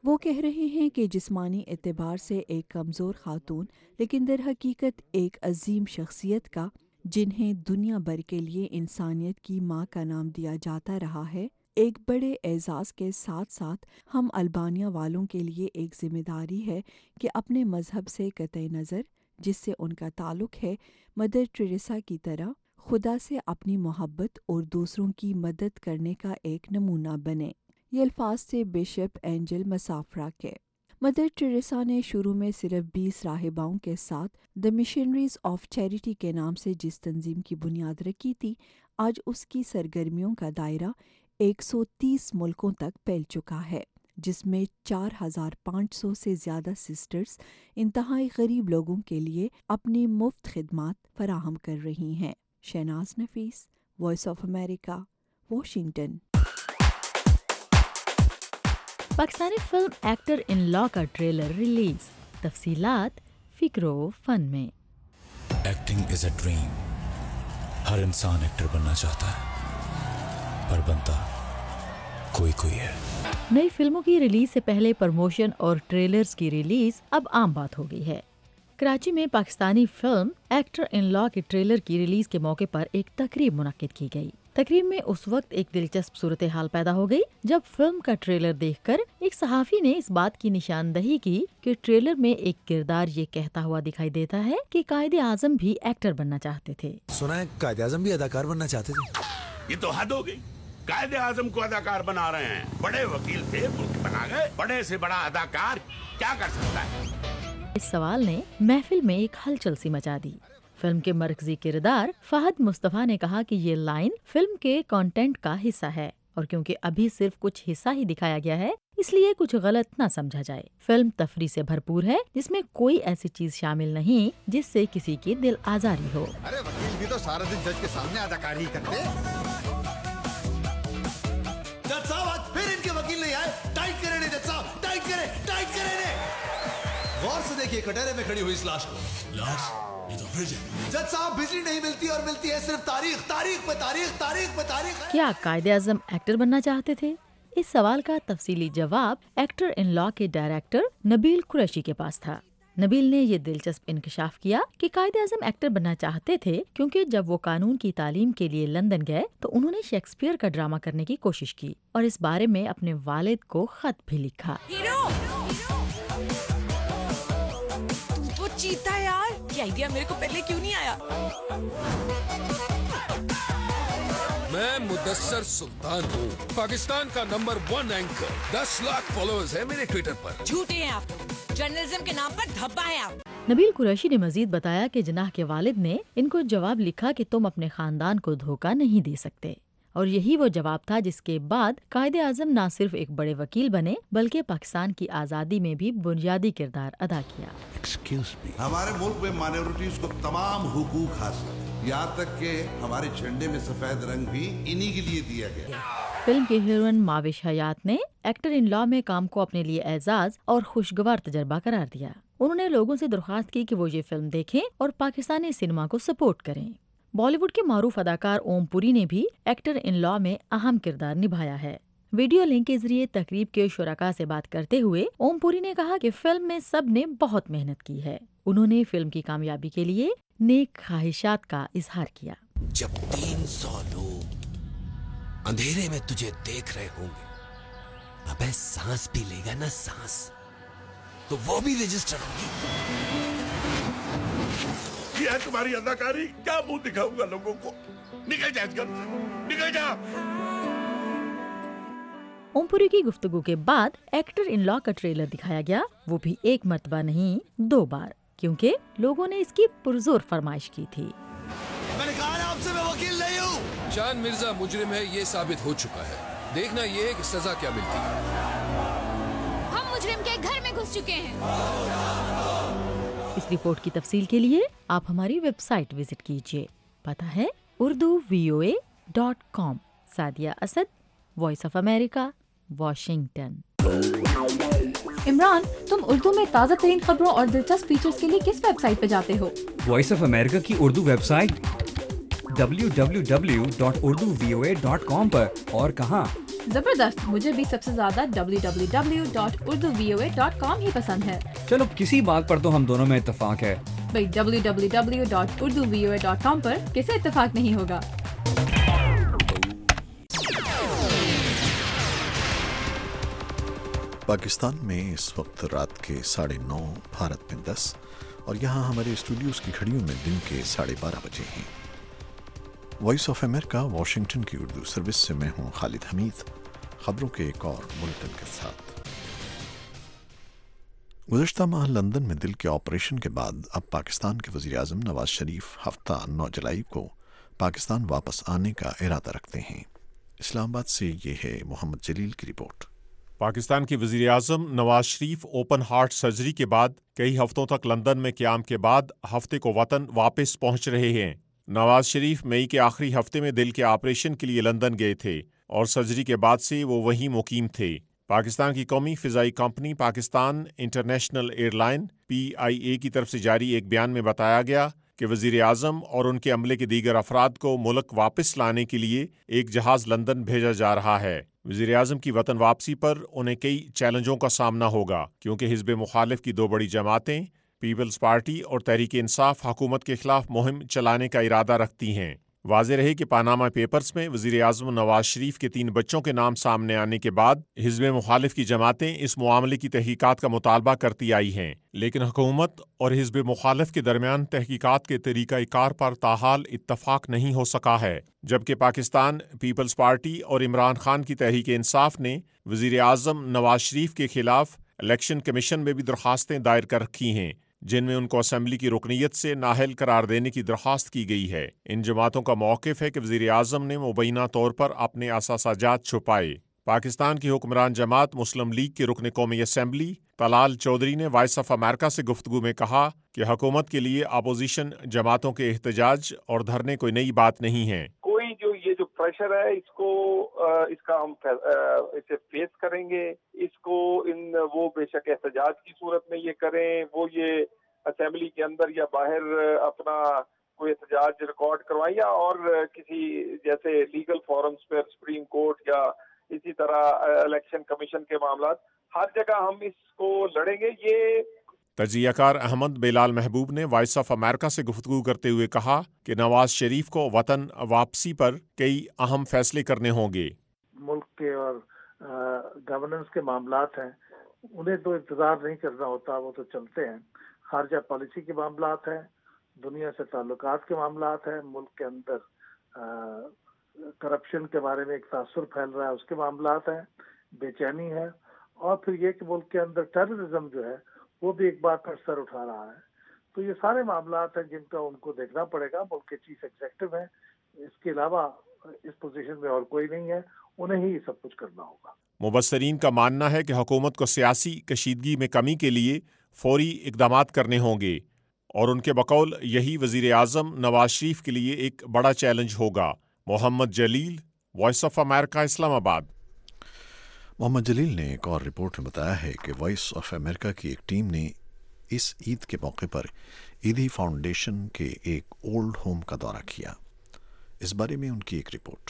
وہ کہہ رہے ہیں کہ جسمانی اعتبار سے ایک کمزور خاتون لیکن در حقیقت ایک عظیم شخصیت کا، جنہیں دنیا بھر کے لیے انسانیت کی ماں کا نام دیا جاتا رہا ہے، ایک بڑے اعزاز کے ساتھ ساتھ ہم البانیہ والوں کے لیے ایک ذمہ داری ہے کہ اپنے مذہب سے قطع نظر، جس سے ان کا تعلق ہے، مدر ٹریسا کی طرح خدا سے اپنی محبت اور دوسروں کی مدد کرنے کا ایک نمونہ بنے۔ یہ الفاظ تھے بشپ اینجل مسافرا کے۔ مدر ٹریسا نے شروع میں صرف 20 راہباؤں کے ساتھ دی مشنریز آف چیریٹی کے نام سے جس تنظیم کی بنیاد رکھی تھی، آج اس کی سرگرمیوں کا دائرہ 130 ملکوں تک پھیل چکا ہے، جس میں 4500 سے زیادہ سسٹرز انتہائی غریب لوگوں کے لیے اپنی مفت خدمات فراہم کر رہی ہیں۔ Shahnaz Nafees, Voice of America, Washington. Pakistani film actor in law کا ٹریلر ریلیز، تفصیلات فکر و فن میں۔ ایکٹنگ از اے ڈریم، ہر انسان ایکٹر بننا چاہتا ہے، پر بنتا کوئی ہے۔ نئی فلموں کی ریلیز سے پہلے پروموشن اور ٹریلرز کی ریلیز اب عام بات ہو گئی ہے۔ کراچی میں Pakistani film actor in law کے ٹریلر کی ریلیز کے موقع پر ایک تقریب منعقد کی گئی۔ تقریب میں اس وقت ایک دلچسپ صورتحال پیدا ہو گئی جب فلم کا ٹریلر دیکھ کر ایک صحافی نے اس بات کی نشاندہی کی کہ ٹریلر میں ایک کردار یہ کہتا ہوا دکھائی دیتا ہے کہ قائد اعظم بھی ایکٹر بننا چاہتے تھے۔ سنا ہے قائد اعظم بھی اداکار بننا چاہتے تھے؟ یہ تو حد ہو گئی، قائد اعظم کو اداکار بنا رہے ہیں۔ بڑے وکیل تھے، ملک بنا گئے، بڑے سے بڑا اداکار کیا کر سکتا ہے؟ اس سوال نے محفل میں ایک ہلچل سی مچا دی۔ فلم کے مرکزی کردار فہد مصطفیٰ نے کہا کہ یہ لائن فلم کے کانٹینٹ کا حصہ ہے اور کیونکہ ابھی صرف کچھ حصہ ہی دکھایا گیا ہے اس لیے کچھ غلط نہ سمجھا جائے۔ فلم تفریح سے بھرپور ہے جس میں کوئی ایسی چیز شامل نہیں جس سے کسی کی دل آزاری ہو۔ ارے وکیل بھی تو سارا دن جج کے سامنے اداکاری کرتے۔ جج صاحب آج پھر ان کے وکیل نہیں آئے، ٹائٹ کرے جج صاحب، ٹائٹ کرے۔ غور سے دیکھیے کٹہرے میں کھڑی ہوئی اس لاش کو۔ لاش؟ یہ تو فریج ہے۔ جج صاحب بجلی نہیں ملتی اور ملتی ہے صرف تاریخ پہ تاریخ۔ کیا قائد اعظم ایکٹر بننا چاہتے تھے؟ اس سوال کا تفصیلی جواب ایکٹر ان لا کے ڈائریکٹر نبیل قریشی کے پاس تھا۔ نبیل نے یہ دلچسپ انکشاف کیا کہ قائد اعظم ایکٹر بننا چاہتے تھے کیونکہ جب وہ قانون کی تعلیم کے لیے لندن گئے تو انہوں نے شیکسپیئر کا ڈرامہ کرنے کی کوشش کی اور اس بارے میں اپنے والد کو خط بھی لکھا۔ تو چیتا یار، یہ آئیڈیا میرے کو پہلے کیوں نہیں آیا؟ میں مدثر سلطان ہوں، پاکستان کا نمبر 1 اینکر، 10 لاکھ فالوورز ہیں میرے ٹویٹر پر۔ جھوٹے ہیں آپ، جرنلزم کے نام پر دھبا ہے آپ۔ نبیل قریشی نے مزید بتایا کہ جناح کے والد نے ان کو جواب لکھا کہ تم اپنے خاندان کو دھوکہ نہیں دے سکتے، اور یہی وہ جواب تھا جس کے بعد قائد اعظم نہ صرف ایک بڑے وکیل بنے بلکہ پاکستان کی آزادی میں بھی بنیادی کردار ادا کیا۔ ہمارے ملک میں مائنورٹیز کو تمام حقوق حاصل، یہاں تک کہ ہمارے جھنڈے میں سفید رنگ بھی انہی کے لیے دیا گیا۔ فلم کی ہیروئن ماوش حیات نے ایکٹر ان لا میں کام کو اپنے لیے اعزاز اور خوشگوار تجربہ قرار دیا۔ انہوں نے لوگوں سے درخواست کی کہ وہ یہ فلم دیکھیں اور پاکستانی سینما کو سپورٹ کریں۔ بالی ووڈ کے معروف اداکار اوم پوری نے بھی ایکٹر ان لا میں اہم کردار نبھایا ہے۔ ویڈیو لنک کے ذریعے تقریب کے شرکاء سے بات کرتے ہوئے اوم پوری نے کہا کہ فلم میں سب نے بہت محنت کی ہے۔ انہوں نے فلم کی کامیابی کے لیے نیک خواہشات کا اظہار کیا۔ جب 300 لوگ اندھیرے میں تجھے دیکھ رہے ہوں گے، ابے سانس بھی لے گا نا سانس، تو وہ بھی رجسٹر ہوگی۔ یہ ہے تمہاری اداکاری؟ کیا منہ دکھاؤں گا لوگوں کو؟ نکل جا اس گھر سے، نکل جا۔ اوم پوری کی گفتگو کے بعد ایکٹر ان لا کا ٹریلر دکھایا گیا، وہ بھی ایک مرتبہ نہیں 2 بار، کیونکہ لوگوں نے اس کی پرزور فرمائش کی تھی۔ میں نے کہا آپ سے میں وکیل نہیں ہوں۔ جان مرزا مجرم ہے، یہ ثابت ہو چکا ہے، دیکھنا یہ ہے کہ سزا کیا ملتی ہے۔ ہم مجرم کے گھر میں گھس چکے ہیں۔ اس رپورٹ کی تفصیل کے لیے آپ ہماری ویب سائٹ وزٹ کیجیے، پتہ ہے urduvoa.com۔ Sadia Asad, Voice of America, Washington. Imran, تم اردو میں تازہ ترین خبروں اور دلچسپ فیچرز کے لیے کس ویب سائٹ پہ جاتے ہو؟ وائس آف امریکہ کی اردو ویب سائٹ www.urduvoa.com پر، اور کہاں؟ जबरदस्त, मुझे भी सबसे ज्यादा www.urduvoa.com ही पसंद है। चलो किसी बात पर तो हम दोनों में इत्तेफाक है। भाई www.urduvoa.com पर किसे इत्तेफाक नहीं होगा। पाकिस्तान में इस वक्त रात के 9:30, भारत में 10 और यहाँ हमारे स्टूडियोज की घड़ियों में दिन के 12:30 बजे हैं। वॉइस ऑफ अमेरिका वाशिंगटन की उर्दू सर्विस से मैं हूँ खालिद हमीद, खबरों के एक और बुलेटिन के साथ। गुज़श्ता माह लंदन में दिल के ऑपरेशन के बाद अब पाकिस्तान के वज़ीर आज़म नवाज शरीफ हफ्ता 9 जुलाई को पाकिस्तान वापस आने का इरादा रखते हैं। इस्लामाबाद से ये है मोहम्मद जलील की रिपोर्ट। पाकिस्तान के वज़ीर आज़म Nawaz Sharif open heart surgery के बाद कई हफ्तों तक लंदन में क़याम के बाद हफ्ते को वतन वापस पहुंच रहे हैं। नवाज शरीफ मई के आखिरी हफ्ते में दिल के ऑपरेशन के लिए लंदन गए थे और सर्जरी के बाद से वो वहीं मुकीम थे। पाकिस्तान की कौमी फ़िज़ाई company Pakistan International Airline PIA की तरफ से जारी एक बयान में बताया गया कि वज़ीर आज़म और उनके अमले के दीगर अफराद को मुल्क वापस लाने के लिए एक जहाज़ लंदन भेजा जा रहा है। वज़ीर आज़म की वतन वापसी पर उन्हें कई चैलेंजों का सामना होगा क्योंकि हिज़्ब मुखालिफ की 2 बड़ी जमातें पीपल्स पार्टी और तहरीक इंसाफ हुकूमत के खिलाफ मुहिम चलाने का इरादा रखती हैं। वाज़ेह रहे कि पानामा पेपर्स में वज़ीर आज़म नवाज शरीफ के 3 बच्चों के नाम सामने आने के बाद हिज़्ब मुखालिफ की जमातें इस मामले की तहकीकात का मुतालबा करती आई हैं, लेकिन हुकूमत और हिज़्ब मुखालिफ के दरमियान तहकीकात के तरीक़ाकार पर ताहाल इत्तफाक नहीं हो सका है। जबकि पाकिस्तान पीपल्स पार्टी और इमरान खान की तहरीक इंसाफ ने वज़ीर आज़म नवाज शरीफ के खिलाफ इलेक्शन कमीशन में भी दरख्वास्तें दायर कर रखी हैं, जिनमें उनको असम्बली की रुकनीत से नाअहल करार देने की दरख्वास्त की गई है। इन जमातों का मौक़िफ़ है कि वज़ीर आज़म ने मुबैना तौर पर अपने असासाजात छुपाए। पाकिस्तान की हुक्मरान जमात मुस्लिम लीग के रुकन कौमी असम्बली तलाल चौधरी ने वॉइस ऑफ अमेरिका से गुफ्तगू में कहा कि हुकूमत के लिए अपोजिशन जमातों के एहतजाज और धरने कोई नई बात नहीं है। कोई जो ये जो प्रेशर है इसका हम इसे फेस करेंगे। इसको वो बेशक एहतजाज की सूरत में ये करें, वो ये असेंबली के अंदर या बाहर अपना कोई एहतजाज रिकॉर्ड करवाएं या और किसी जैसे लीगल फोरम्स पर सुप्रीम कोर्ट या इसी तरह इलेक्शन कमीशन के मामला, हर जगह हम इसको लड़ेंगे। ये तजियाकार अहमद बेलाल महबूब ने वॉइस ऑफ अमेरिका से गुफ्तगू करते हुए कहा कि नवाज शरीफ को वतन वापसी पर कई अहम फैसले करने होंगे। मुल्क के और गवर्नेंस के मामलात हैं, उन्हें तो इंतजार नहीं करना होता, वो तो चलते हैं। खारजा पॉलिसी के मामलात हैं, दुनिया से ताल्लुकात के मामलात हैं, मुल्क के अंदर करप्शन के बारे में एक तासुर फैल रहा है, उसके मामलात हैं, बेचैनी है, और फिर ये कि मुल्क के अंदर टेररिज्म जो है वो भी एक बार फिर सर उठा रहा है। तो ये सारे मामलात हैं जिनका उनको देखना पड़ेगा। मुल्क के चीफ एग्जीक्यूटिव हैं, इसके अलावा इस पोजीशन में और कोई नहीं है, उन्हें ही सब कुछ करना होगा। मुबस्सरीन का मानना है कि हुकूमत को सियासी कशीदगी में कमी के लिए फौरी इकदामात करने होंगे और उनके बकौल यही वज़ीर आज़म नवाज शरीफ के लिए एक बड़ा चैलेंज होगा। Mohammad Jalil, Voice of America, Islamabad. Mohammad Jalil ने एक और रिपोर्ट में बताया है कि वॉइस ऑफ अमेरिका की एक टीम ने इस ईद के मौके पर ईदी फाउंडेशन के एक ओल्ड होम का दौरा किया। इस बारे में उनकी एक रिपोर्ट।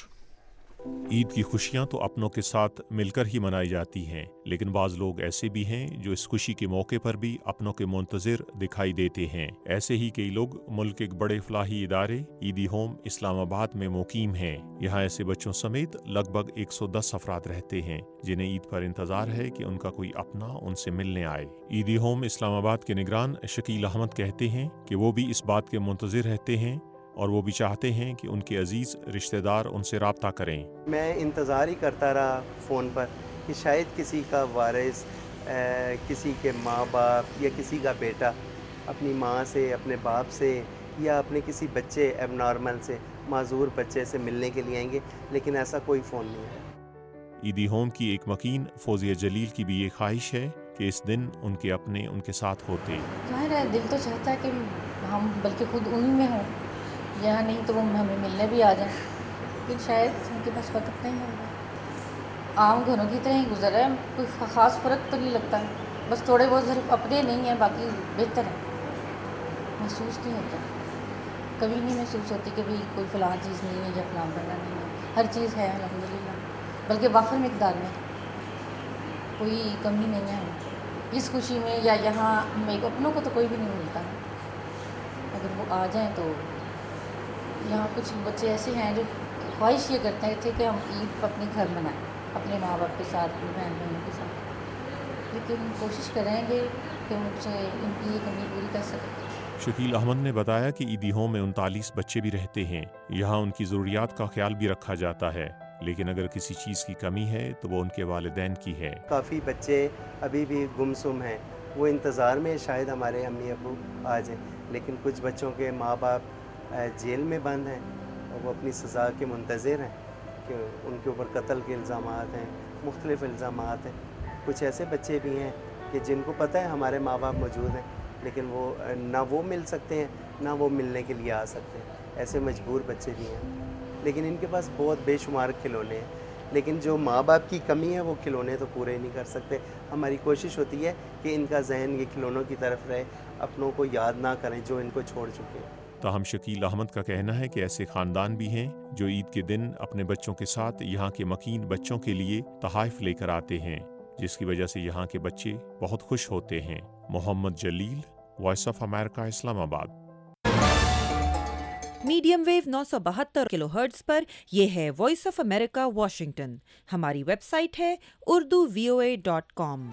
ईद की खुशियां तो अपनों के साथ मिलकर ही मनाई जाती हैं, लेकिन बाज़ लोग ऐसे भी हैं जो इस खुशी के मौके पर भी अपनों के मुंतज़िर दिखाई देते हैं। ऐसे ही कई लोग मुल्क के एक बड़े फलाही इदारे ईदी होम इस्लामाबाद में मुकीम हैं। यहाँ ऐसे बच्चों समेत लगभग 110 अफराद रहते हैं जिन्हें ईद पर इंतज़ार है कि उनका कोई अपना उनसे मिलने आए। ईदी होम इस्लामाबाद के निगरान शकील अहमद कहते हैं कि वो भी इस बात के मुंतज़िर रहते हैं और वो भी चाहते हैं कि उनके अजीज़ रिश्तेदार उनसे राब्ता करें। मैं इंतज़ार ही करता रहा फ़ोन पर कि शायद किसी का वारिस, किसी के माँ बाप या किसी का बेटा अपनी माँ से, अपने बाप से या अपने किसी बच्चे एबनॉर्मल से, माजूर बच्चे से मिलने के लिए आएंगे, लेकिन ऐसा कोई फ़ोन नहीं है। ईदी होम की एक मकीन फौजिया जलील की भी ये ख्वाहिश है कि इस दिन उनके अपने उनके साथ होते। ज़ाहिर है दिल तो चाहता है कि हम बल्कि खुद उन्हीं में हों, यहाँ नहीं तो वो हमें मिलने भी आ जाए, लेकिन शायद उनके पास वक्त नहीं होगा। आम घरों की तरह ही गुजर रहा है, कोई ख़ास फ़र्क तो नहीं लगता, बस थोड़े बहुत सिर्फ अपने नहीं हैं, बाकी बेहतर है। महसूस नहीं होता, कभी नहीं महसूस होती कि भाई कोई फ़लाँ चीज़ नहीं है या फ़लाँ बना नहीं है, हर चीज़ है अल्हम्दुलिल्लाह। बल्कि वाफर मकदार में, कोई कमी नहीं है हमें इस खुशी में। या यहाँ मेरे अपनों को तो कोई भी नहीं मिलता है, अगर वो आ जाएं तो। यहाँ कुछ बच्चे ऐसे हैं जो ख्वाहिश ये करते थे कि हम ईद अपने घर मनाएं, अपने माँ बाप के साथ, अपने बहन बहनों के साथ, लेकिन कोशिश करेंगे कि उनसे इनकी ये कमी पूरी कर सकें। शकील अहमद ने बताया कि ईदी होम में 39 बच्चे भी रहते हैं। यहाँ उनकी ज़रूरियात का ख्याल भी रखा जाता है, लेकिन अगर किसी चीज़ की कमी है तो वो उनके वालिदैन की है। काफ़ी बच्चे अभी भी गुमसुम हैं, वो इंतज़ार में शायद हमारे अम्मी अबू आ जाएं, लेकिन कुछ बच्चों के माँ बाप जेल में बंद हैं और वो अपनी सज़ा के मुंतज़िर हैं कि उनके ऊपर कत्ल के इल्ज़ामात हैं, मुख्तलिफ़ इल्ज़ामात हैं। कुछ ऐसे बच्चे भी हैं कि जिनको पता है हमारे माँ बाप मौजूद हैं, लेकिन वो ना वो मिल सकते हैं ना वो मिलने के लिए आ सकते हैं। ऐसे मजबूर बच्चे भी हैं, लेकिन इनके पास बहुत बेशुमार खिलौने हैं, लेकिन जो माँ बाप की कमी है वो खिलौने तो पूरे नहीं कर सकते। हमारी कोशिश होती है कि इनका जहन ये खिलौनों की तरफ रहे, अपनों को याद ना करें जो इनको छोड़ चुके हैं। ताहम शकील अहमद का कहना है कि ऐसे ख़ानदान भी हैं जो ईद के दिन अपने बच्चों के साथ यहाँ के मकीन बच्चों के लिए तहाइफ लेकर आते हैं, जिसकी वजह से यहाँ के बच्चे बहुत खुश होते हैं। Mohammad Jalil, Voice of America, Islamabad. Medium wave 972 kilohertz पर यह है वॉइस ऑफ अमेरिका वाशिंगटन। हमारी वेबसाइट है urduvoa.com।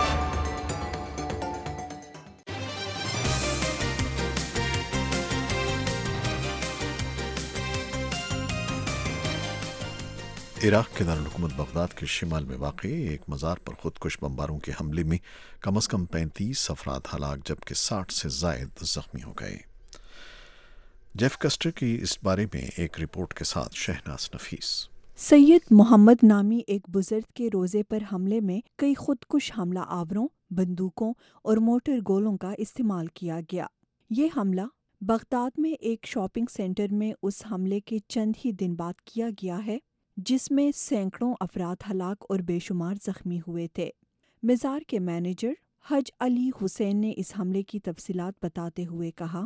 इराक़ के दारुल-हुकूमत बगदाद के शिमाल में वाक़ एक मज़ार पर खुदकुश बमबारों के हमले में कम अज़ कम 35 अफराद हलाक जबकि 60 से ज़ायद ज़ख्मी हो गए। जेफ कस्टर की इस बारे में एक रिपोर्ट के साथ शहनाज नफीस। सैयद मोहम्मद नामी एक बुजुर्ग के रोज़े पर हमले में कई खुदकुश हमला आवरों, बंदूकों और मोटर गोलों का इस्तेमाल किया गया। ये हमला बगदाद में एक शॉपिंग सेंटर में उस हमले के चंद ही दिन बाद किया गया है जिसमें सैकड़ों अफराद हलाक और बेशुमार जख्मी हुए थे। मज़ार के मैनेजर हज अली हुसैन ने इस हमले की तफसीलात बताते हुए कहा,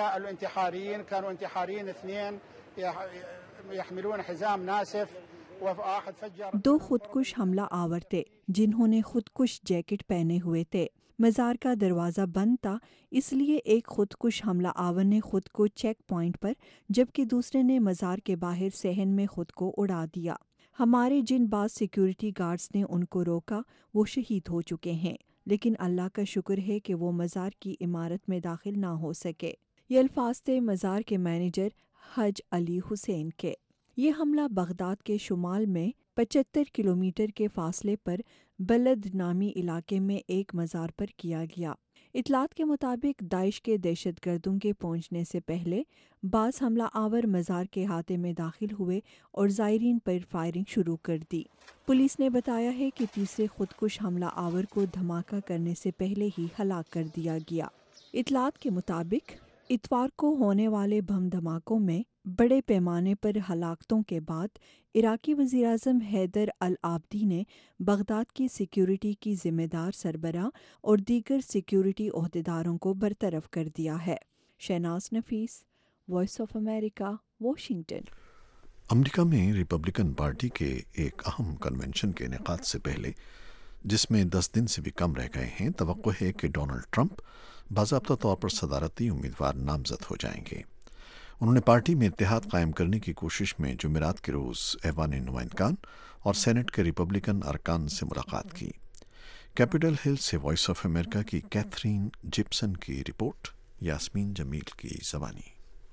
दो खुदकुश हमला आवर थे जिन्होंने खुदकुश जैकेट पहने हुए थे। मज़ार का दरवाज़ा बंद था, इसलिए एक खुदकुश हमला आवर ने खुद को चेक पॉइंट पर जबकि दूसरे ने मज़ार के बाहर सहन में खुद को उड़ा दिया। हमारे जिन बाज़ सिक्योरिटी गार्ड्स ने उनको रोका वो शहीद हो चुके हैं, लेकिन अल्लाह का शुक्र है कि वो मज़ार की इमारत में दाखिल ना हो सके। ये अल्फाज थे मज़ार के मैनेजर हज अली हुसैन के। ये हमला बगदाद के शुमाल में 75 किलोमीटर के फासले पर बलद नामी इलाके में एक मज़ार पर किया गया। इतलात के मुताबिक दाइश के दहशतगर्दों के पहुंचने से पहले बाज़ हमला आवर मज़ार के अहाते में दाखिल हुए और ज़ायरीन पर फायरिंग शुरू कर दी। पुलिस ने बताया है कि तीसरे खुदकुश हमला आवर को धमाका करने से पहले ही हलाक कर दिया गया। इतलात के मुताबिक इतवार को होने वाले बम धमाकों में बड़े पैमाने पर हलाकतों के बाद इराकी वज़ीर-ए-आज़म हैदर अल-आबदी ने बगदाद की सिक्योरिटी की ज़िम्मेदार सरबराह और दीगर सिक्योरिटी ओहदेदारों को बरतरफ कर दिया है। Shahnaz Nafees, Voice of America, Washington. America में रिपब्लिकन पार्टी के एक अहम कन्वेंशन के इनेकाद से पहले, जिसमें 10 दिन से भी कम रह गए हैं, तवक्को है कि डोनाल्ड ट्रंप बाज़ाब्ता तौर पर सदारती उम्मीदवार नामज़द हो जाएंगे। उन्होंने पार्टी में इत्तेहाद कायम करने की कोशिश में जुमेरात के रोज़ ऐवान नुमाइंदगान और सेनेट के रिपब्लिकन अरकान से मुलाकात की। कैपिटल हिल से वॉइस ऑफ अमेरिका की कैथरीन जिप्सन की रिपोर्ट, यास्मीन जमील की ज़बानी।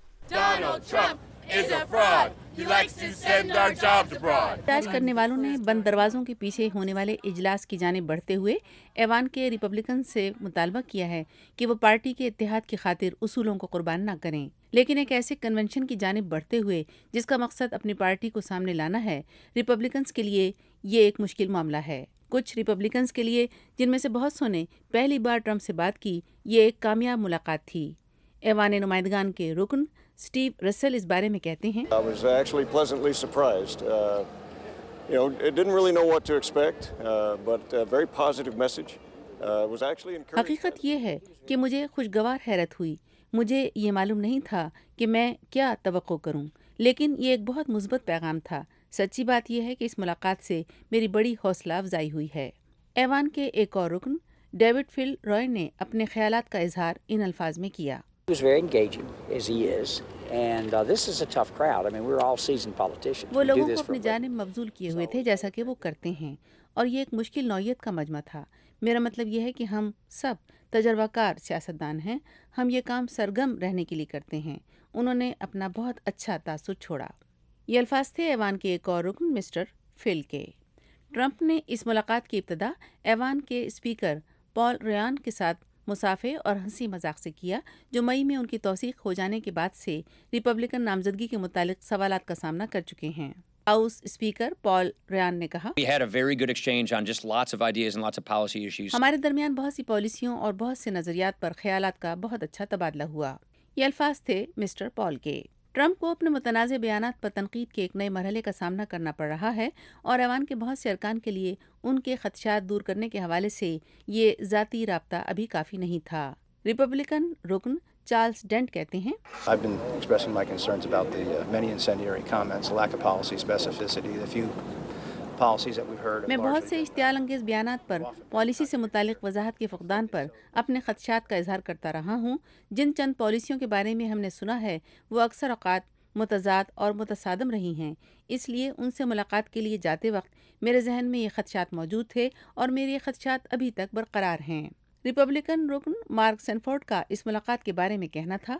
राज करने वालों ने बंद दरवाजों के पीछे होने वाले इजलास की जानिब बढ़ते हुए ऐवान के रिपब्लिकन से मुतालबा किया है कि वो पार्टी के इत्तेहाद की खातिर उसूलों को कुर्बान न करें, लेकिन एक ऐसे कन्वेंशन की जानिब बढ़ते हुए जिसका मकसद अपनी पार्टी को सामने लाना है, रिपब्लिकन्स के लिए ये एक मुश्किल मामला है। कुछ रिपब्लिकन्स के लिए, जिनमें से बहुत सौ ने पहली बार ट्रंप से बात की, ये एक कामयाब मुलाकात थी। ऐवान नुमाइंदगान के रुकन स्टीव रसेल इस बारे में कहते हैं, हकीकत ये है कि मुझे खुशगवार हैरत हुई। मुझे ये मालूम नहीं था कि मैं क्या तवक्को करूं, लेकिन ये एक बहुत मुस्बत पैगाम था سچی بات یہ ہے کہ اس ملاقات سے میری بڑی حوصلہ افزائی ہوئی ہے۔ ایوان کے ایک اور رکن ڈیوڈ فل رائے نے اپنے خیالات کا اظہار ان الفاظ میں کیا۔ وہ لوگوں کو اپنی جانب مبذول کیے ہوئے تھے جیسا کہ وہ کرتے ہیں، اور یہ ایک مشکل نوعیت کا مجمع تھا۔ میرا مطلب یہ ہے کہ ہم سب تجربہ کار سیاستدان ہیں، ہم یہ کام سرگرم رہنے کے لیے کرتے ہیں۔ انہوں نے اپنا بہت اچھا تاثر چھوڑا۔ یہ الفاظ تھے ایوان کے ایک اور رکن مسٹر فل کے۔ ٹرمپ نے اس ملاقات کی ابتدا ایوان کے اسپیکر پال ریان کے ساتھ مسافے اور ہنسی مذاق سے کیا، جو مئی میں ان کی توثیق ہو جانے کے بعد سے ریپبلکن نامزدگی کے متعلق سوالات کا سامنا کر چکے ہیں۔ ہاؤس اسپیکر پال ریان نے کہا، ہمارے درمیان بہت سی پالیسیوں اور بہت سے نظریات پر خیالات کا بہت اچھا تبادلہ ہوا۔ یہ الفاظ تھے مسٹر پال کے۔ ٹرمپ کو اپنے متنازع بیانات پر تنقید کے ایک نئے مرحلے کا سامنا کرنا پڑ رہا ہے، اور ایوان کے بہت سے ارکان کے لیے ان کے خدشات دور کرنے کے حوالے سے یہ ذاتی رابطہ ابھی کافی نہیں تھا۔ ریپبلکن رکن چارلز ڈینٹ کہتے ہیں، میں بہت سے اشتعال انگیز بیانات پر پالیسی سے متعلق وضاحت کے فقدان پر اپنے خدشات کا اظہار کرتا رہا ہوں۔ جن چند پالیسیوں کے بارے میں ہم نے سنا ہے وہ اکثر اوقات متضاد اور متصادم رہی ہیں، اس لیے ان سے ملاقات کے لیے جاتے وقت میرے ذہن میں یہ خدشات موجود تھے اور میرے یہ خدشات ابھی تک برقرار ہیں۔ ریپبلکن رکن مارک سینفورڈ کا اس ملاقات کے بارے میں کہنا تھا،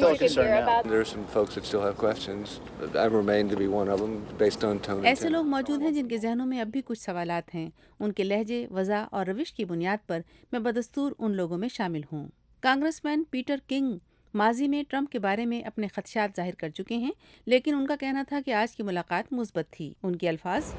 ایسے لوگ موجود ہیں جن کے ذہنوں میں اب بھی کچھ سوالات ہیں۔ ان کے لہجے، وضع اور روش کی بنیاد پر میں بدستور ان لوگوں میں شامل ہوں۔ کانگریس مین پیٹر کنگ ماضی میں ٹرمپ کے بارے میں اپنے خدشات ظاہر کر چکے ہیں، لیکن ان کا کہنا تھا کہ آج کی ملاقات مثبت تھی۔ ان کے الفاظ،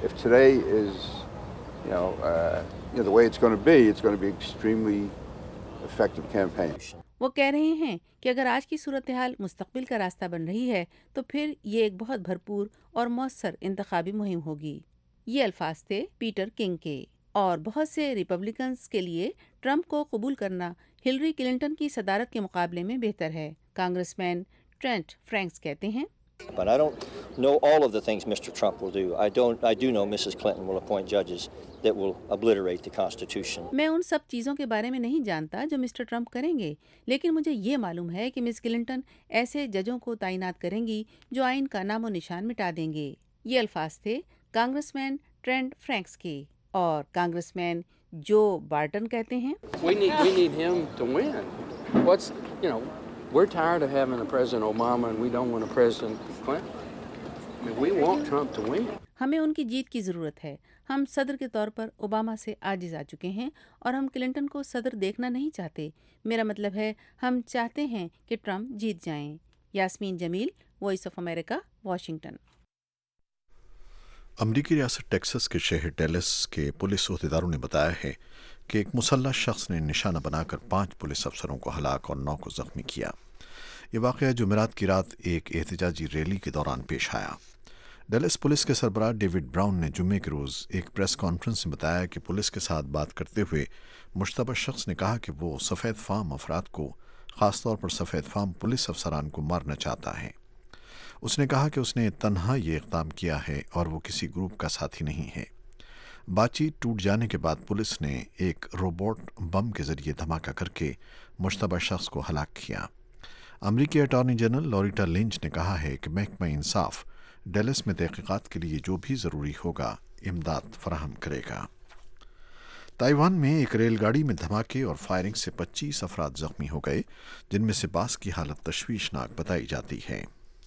وہ کہہ رہے ہیں کہ اگر آج کی صورتحال مستقبل کا راستہ بن رہی ہے تو پھر یہ ایک بہت بھرپور اور مؤثر انتخابی مہم ہوگی۔ یہ الفاظ تھے پیٹر کنگ کے۔ اور بہت سے ریپبلکنز کے لیے ٹرمپ کو قبول کرنا ہلری کلنٹن کی صدارت کے مقابلے میں بہتر ہے۔ کانگریس مین ٹرینٹ فرینکس کہتے ہیں، But I don't know all of the things Mr. Trump will do. I do know Mrs. Clinton will appoint judges that will obliterate the Constitution. میں ان سب چیزوں کے بارے میں نہیں جانتا جو مسٹر ٹرمپ کریں گے، لیکن مجھے یہ معلوم ہے کہ مس کلنٹن ایسے ججوں کو تعینات کریں گی جو آئین کا نام و نشان مٹا دیں گے۔ یہ الفاظ تھے کانگریس مین ٹرینٹ فرینکس کے۔ اور کانگریس مین جو بارٹن کہتے ہیں، We need him to win. We're tired of having a President Obama and we don't want a President Clinton. I mean, we want Trump to win. ہمیں ان کی جیت کی ضرورت ہے۔ ہم صدر کے طور پر اوباما سے عاجز آ چکے ہیں اور ہم کلنٹن کو صدر دیکھنا نہیں چاہتے۔ میرا مطلب ہے ہم چاہتے ہیں کہ ٹرمپ جیت جائیں۔ Yasmeen Jamil, Voice of America, Washington. امریکی ریاست ٹیکساس کے شہر ڈیلس کے پولیس عہدیداروں نے بتایا ہے کہ ایک مسلح شخص نے نشانہ بنا کر 5 پولیس افسروں کو ہلاک اور 9 کو زخمی کیا۔ یہ واقعہ جمعرات کی رات ایک احتجاجی ریلی کے دوران پیش آیا۔ ڈیلس پولیس کے سربراہ ڈیوڈ براؤن نے جمعے کے روز ایک پریس کانفرنس میں بتایا کہ پولیس کے ساتھ بات کرتے ہوئے مشتبہ شخص نے کہا کہ وہ سفید فام افراد کو، خاص طور پر سفید فام پولیس افسران کو مارنا چاہتا ہے۔ اس نے کہا کہ اس نے تنہا یہ اقدام کیا ہے اور وہ کسی گروپ کا ساتھی نہیں ہے۔ بات چیت ٹوٹ جانے کے بعد پولیس نے ایک روبوٹ بم کے ذریعے دھماکہ کر کے مشتبہ شخص کو ہلاک کیا۔ امریکی اٹارنی جنرل لوریٹا لنچ نے کہا ہے کہ محکمہ انصاف ڈیلس میں تحقیقات کے لیے جو بھی ضروری ہوگا امداد فراہم کرے گا۔ تائیوان میں ایک ریل گاڑی میں دھماکے اور فائرنگ سے 25 افراد زخمی ہو گئے، جن میں سے بعض کی حالت تشویشناک بتائی جاتی ہے۔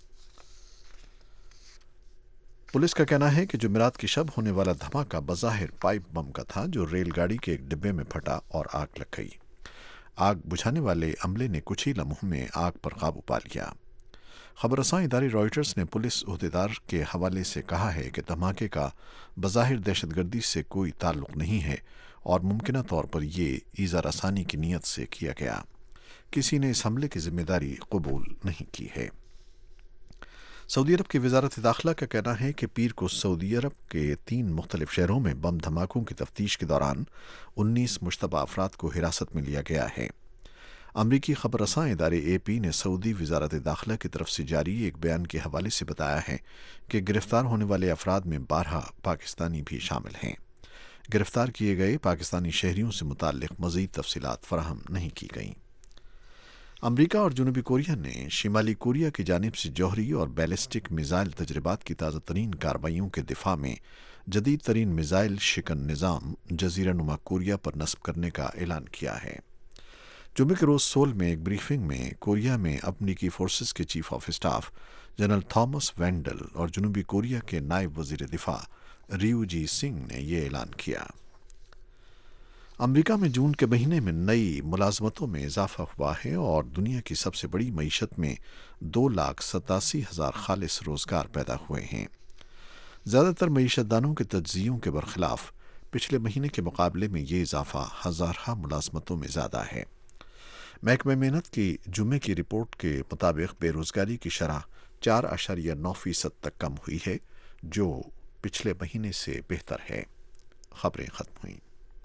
پولیس کا کہنا ہے کہ جمعرات کی شب ہونے والا دھماکہ بظاہر پائپ بم کا تھا جو ریل گاڑی کے ایک ڈبے میں پھٹا اور آگ لگ گئی۔ آگ بجھانے والے عملے نے کچھ ہی لمحوں میں آگ پر قابو پا لیا۔ خبر رساں ادارے رائٹرز نے پولیس عہدیدار کے حوالے سے کہا ہے کہ دھماکے کا بظاہر دہشت گردی سے کوئی تعلق نہیں ہے اور ممکنہ طور پر یہ ایذا رسانی کی نیت سے کیا گیا۔ کسی نے اس حملے کی ذمہ داری قبول نہیں کی ہے۔ سعودی عرب کی وزارت داخلہ کا کہنا ہے کہ پیر کو سعودی عرب کے 3 مختلف شہروں میں بم دھماکوں کی تفتیش کے دوران 19 مشتبہ افراد کو حراست میں لیا گیا ہے۔ अमरीकी खबर रसां इदारे AP ने सऊदी वजारत दाखिला की तरफ से जारी एक बयान के हवाले से बताया है कि गिरफ्तार होने वाले अफराद में 12 पाकिस्तानी भी शामिल हैं। गिरफ्तार किए गए पाकिस्तानी शहरियों से मुताल्लिक मज़ीद तफसीलात फराहम नहीं की गईं। अमरीका और जनूबी कोरिया ने शिमाली कोरिया की जानिब से जौहरी और बैलिस्टिक मिज़ाइल तजर्बात की ताज़ा तरीन कार्रवाइयों के दिफा में जदीद तरीन मिज़ाइल शिकन निज़ाम जज़ीरा नुमा कोरिया पर नस्ब करने का ऐलान किया है। जुमे के रोज़ सोल में एक ब्रीफिंग में कोरिया में अमरीकी फोर्सेस के chief of staff general Thomas Vandal और जनूबी कोरिया के नायब वज़ीर दिफा रियू जी सिंह ने यह ऐलान किया। अमरीका में जून के महीने में नई मुलाजमतों में इजाफा हुआ है और दुनिया की सबसे बड़ी मईशत में 2,87,000 खालिस रोजगार पैदा हुए हैं। ज़्यादातर मईशतदानों के तज्जियों के बरखिलाफ पिछले महीने के मुकाबले में ये इजाफा हज़ारहा मुलाजमतों में ज़्यादा है। महकमे मेहनत की जुमे की रिपोर्ट के मुताबिक बेरोजगारी की शरह 4.9% तक कम हुई है, जो पिछले महीने से बेहतर है। खबरें खत्म हुई।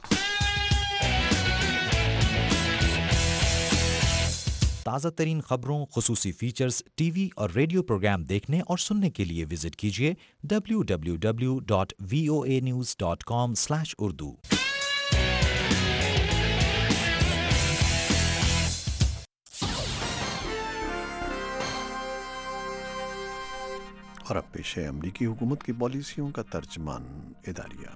ताज़ा तरीन खबरों, खुसूसी फीचर्स, टीवी और रेडियो प्रोग्राम देखने और सुनने के लिए विजिट कीजिए www.voanews.com/urdu। और अब पेश है अमरीकी हुकूमत की पॉलिसियों का तर्जमान इदारिया।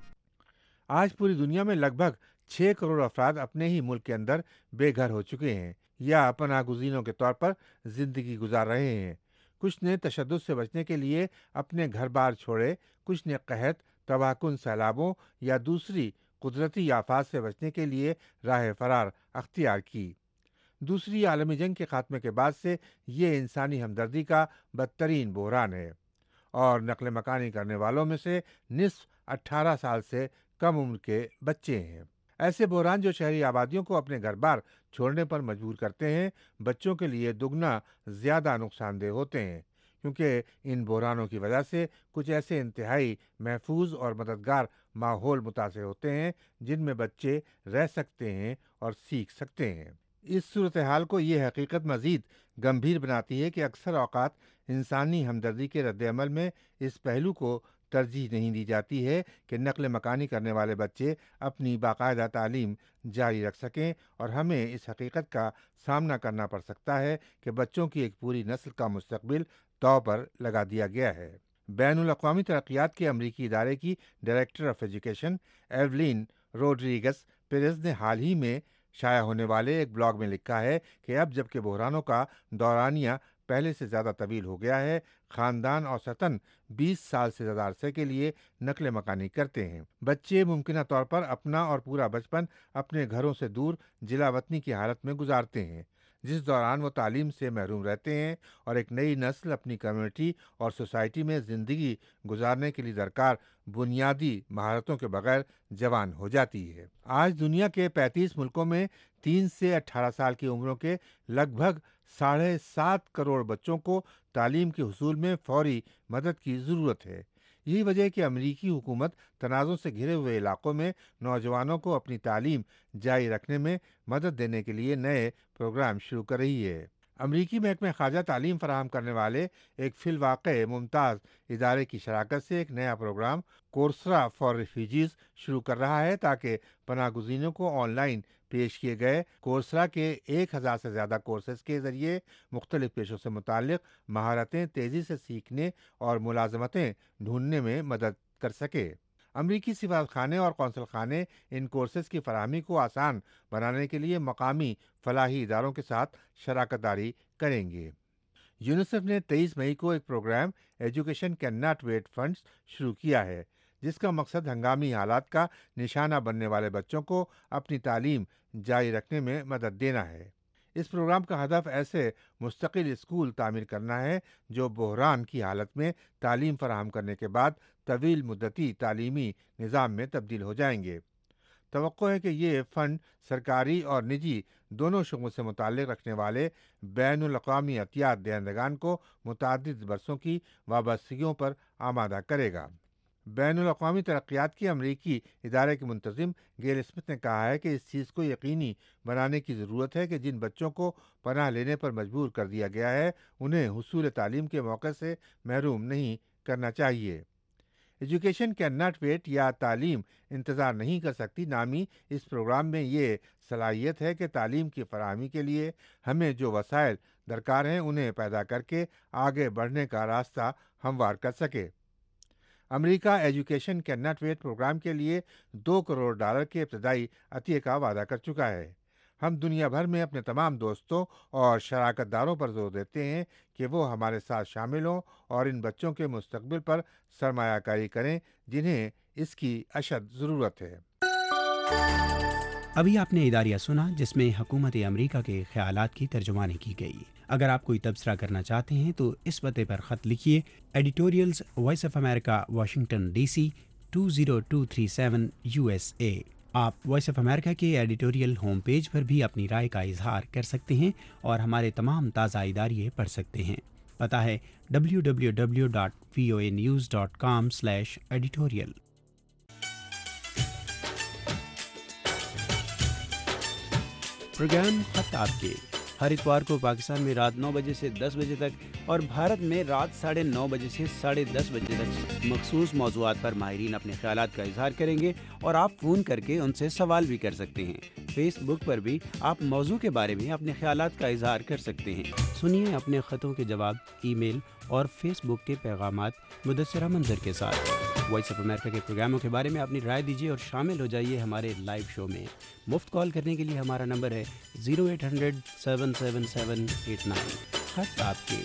आज पूरी दुनिया में लगभग 6 करोड़ अफराद अपने ही मुल्क के अंदर बेघर हो चुके हैं या पनाह गुज़ीरों के तौर पर जिंदगी गुजार रहे हैं। कुछ ने तशद्दुद से बचने के लिए अपने घर बार छोड़े, कुछ ने कहत, तबाहकुन सैलाबों या दूसरी कुदरती आफात से बचने के लिए राह फरार अख्तियार की। दूसरी आलमी जंग के खात्मे के बाद से ये इंसानी हमदर्दी का बदतरीन बहरान है और नकल मकानी करने वालों में से निस्फ 18 साल से कम उम्र के बच्चे हैं। ऐसे बहरान जो शहरी आबादियों को अपने घर बार छोड़ने पर मजबूर करते हैं, बच्चों के लिए दुगना ज़्यादा नुकसानदेह होते हैं, क्योंकि इन बहरानों की वजह से कुछ ऐसे इंतहाई महफूज और मददगार माहौल मुतासिर होते हैं जिनमें बच्चे रह सकते हैं और सीख सकते हैं। इस सूरत हाल को ये हकीकत मज़ीद गंभीर बनाती है कि अक्सर औक़ात इंसानी हमदर्दी के रद्द-ए-अमल में इस पहलू को तरजीह नहीं दी जाती है कि नकल मकानी करने वाले बच्चे अपनी बाकायदा तालीम जारी रख सकें, और हमें इस हकीकत का सामना करना पड़ सकता है कि बच्चों की एक पूरी नस्ल का मुस्तकबिल दांव पर लगा दिया गया है। बैनुल-अक़वामी तरक्कियात के अमरीकी इदारे की director of education Evelyn Rodriguez Perez ने हाल ही में शाया होने वाले एक ब्लॉग में लिखा है कि अब जबकि बहरानों का दौरानिया पहले से ज़्यादा तवील हो गया है, ख़ानदान औसतन 20 साल से ज़्यादा अरसे के लिए नकल मकानी करते हैं। बच्चे मुमकिना तौर पर अपना और पूरा बचपन अपने घरों से दूर जिला वतनी की हालत में गुजारते हैं, जिस दौरान वो तालीम से महरूम रहते हैं और एक नई नस्ल अपनी कम्युनिटी और सोसाइटी में ज़िंदगी गुजारने के लिए दरकार बुनियादी महारतों के बगैर जवान हो जाती है। आज दुनिया के 35 मुल्कों में 3 से 18 साल की उम्रों के लगभग 7.5 करोड़ बच्चों को तालीम के हुसूल में फौरी मदद की ज़रूरत है। यही वजह है कि अमरीकी हुकूमत तनाज़ों से घिरे हुए इलाकों में नौजवानों को अपनी तालीम जारी रखने में मदद देने के लिए नए प्रोग्राम शुरू कर रही है। अमरीकी महकमे ख़ारजा तालीम फराहम करने वाले एक फिलवाक़े मुमताज़ इदारे की शराकत से एक नया प्रोग्राम कोर्सरा फॉर रिफ्यूजीज़ शुरू कर रहा है, ताकि पनाह गुज़ीरों को ऑनलाइन पेश किए गए कोर्सरा के 1000 से ज़्यादा कोर्सेज़ के ज़रिए मुख्तलिफ़ पेशों से मुताल्लिक़ महारतें तेज़ी से सीखने और मुलाज़मतें ढूंढने में मदद कर सके। अमरीकी सिफारतखाने और कौंसल खाने इन कोर्सेज़ की फराहमी को आसान बनाने के लिए मकामी फलाही इदारों के साथ शराकत दारी करेंगे। यूनिसेफ ने 23 मई को एक programme Education Cannot Wait funds शुरू किया है, जिसका मकसद हंगामी हालात का निशाना बनने वाले बच्चों को अपनी तालीम जारी रखने में मदद देना है। इस प्रोग्राम का हदफ ऐसे मुस्तकिल स्कूल तामीर करना है जो बहरान की हालत में तालीम फराहम करने के बाद तवील मुद्दती तालीमी निज़ाम में तब्दील हो जाएंगे। तवक्को है कि ये फ़ंड सरकारी और निजी दोनों शोबों से मुताल्लिक़ रखने वाले बैनुल-अक़वामी अतियात दहिंदगान को मुतअद्दिद बरसों की वाबस्तगियों पर आमादा करेगा। بین الاقوامی ترقیات کی امریکی ادارے کے منتظم گیل اسمتھ نے کہا ہے کہ اس چیز کو یقینی بنانے کی ضرورت ہے کہ جن بچوں کو پناہ لینے پر مجبور کر دیا گیا ہے انہیں حصول تعلیم کے موقع سے محروم نہیں کرنا چاہیے۔ ایجوکیشن کین ناٹ ویٹ یا تعلیم انتظار نہیں کر سکتی نامی اس پروگرام میں یہ صلاحیت ہے کہ تعلیم کی فراہمی کے لیے ہمیں جو وسائل درکار ہیں انہیں پیدا کر کے آگے بڑھنے کا راستہ ہموار کر سکے۔ America Education Cannot Wait programme کے لیے $2 کروڑ کے ابتدائی عطیے کا وعدہ کر چکا ہے۔ ہم دنیا بھر میں اپنے تمام دوستوں اور شراکت داروں پر زور دیتے ہیں کہ وہ ہمارے ساتھ شامل ہوں اور ان بچوں کے مستقبل پر سرمایہ کاری کریں جنہیں اس کی اشد ضرورت ہے۔ ابھی آپ نے اداریہ سنا جس میں حکومت امریکہ کے خیالات کی ترجمانی کی گئی۔ اگر آپ کوئی تبصرہ کرنا چاہتے ہیں تو اس پتے پر خط لکھیے، editorials Voice of America Washington DC 20237 USA۔ آپ وائس آف امریکہ کے ایڈیٹوریل ہوم پیج پر بھی اپنی رائے کا اظہار کر سکتے ہیں اور ہمارے تمام تازہ اداریے پڑھ سکتے ہیں۔ پتہ ہے www.voanews.com/editorial۔ پروگرام خط آپ کے ہر اتوار کو پاکستان میں رات 9 بجے سے 10 بجے تک اور بھارت میں رات 9:30 بجے سے 10:30 بجے تک مخصوص موضوعات پر ماہرین اپنے خیالات کا اظہار کریں گے اور آپ فون کر کے ان سے سوال بھی کر سکتے ہیں۔ فیس بک پر بھی آپ موضوع کے بارے میں اپنے خیالات کا اظہار کر سکتے ہیں۔ سنیے اپنے خطوں کے جواب ای میل اور فیس بک کے پیغامات مدثرہ منظر کے ساتھ۔ وائس آف امریکہ کے پروگراموں کے بارے میں اپنی رائے دیجیے اور شامل ہو جائیے ہمارے لائیو شو میں۔ مفت کال کرنے کے لیے ہمارا نمبر ہے 0800-777-89۔ خط آپ کے۔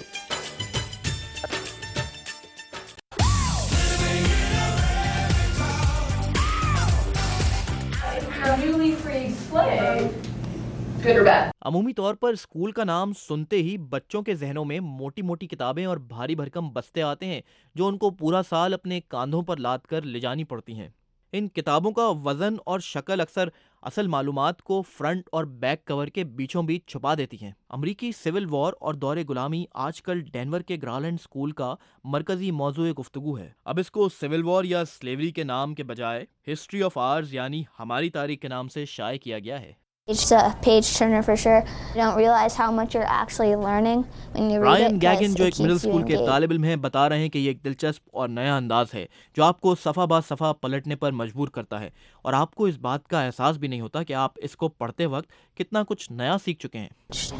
عمومی طور پر اسکول کا نام سنتے ہی بچوں کے ذہنوں میں موٹی موٹی کتابیں اور بھاری بھرکم بستے آتے ہیں جو ان کو پورا سال اپنے کاندھوں پر لاد کر لے جانی پڑتی ہیں۔ ان کتابوں کا وزن اور شکل اکثر اصل معلومات کو فرنٹ اور بیک کور کے بیچوں بیچ چھپا دیتی ہیں۔ امریکی سول وار اور دور غلامی آج کل ڈینور کے گرالینڈ اسکول کا مرکزی موضوع گفتگو ہے۔ اب اس کو سول وار یا سلیوری کے نام کے بجائے ہسٹری آف آرز یعنی ہماری تاریخ کے نام سے شائع کیا گیا ہے۔ It's a page turner for sure. You don't realize how much you're actually learning when you read Ryan it. Gagen جو ایک مڈل اسکول کے طالب علم ہیں بتا رہے ہیں کہ یہ ایک دلچسپ اور نیا انداز ہے جو آپ کو صفحہ با صفحہ پلٹنے پر مجبور کرتا ہے اور آپ کو اس بات کا احساس بھی نہیں ہوتا کہ آپ اس کو پڑھتے وقت کتنا کچھ نیا سیکھ چکے ہیں۔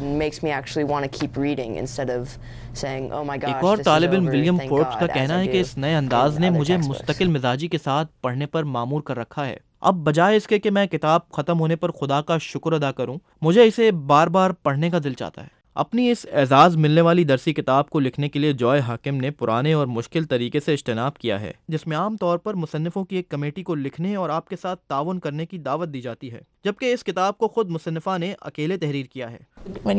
ایک اور طالب علم ولیم فوربس کا کہنا ہے کہ اس نئے انداز نے مجھے مستقل مزاجی کے ساتھ پڑھنے پر معمور کر رکھا ہے۔ اب بجائے اس کے کہ میں کتاب ختم ہونے پر خدا کا شکر ادا کروں، مجھے اسے بار بار پڑھنے کا دل چاہتا ہے۔ اپنی اس اعزاز ملنے والی درسی کتاب کو لکھنے کے لیے جوائے حاکم نے پرانے اور مشکل طریقے سے اجتناب کیا ہے جس میں عام طور پر مصنفوں کی ایک کمیٹی کو لکھنے اور آپ کے ساتھ تعاون کرنے کی دعوت دی جاتی ہے، جبکہ اس کتاب کو خود مصنفہ نے اکیلے تحریر کیا ہے۔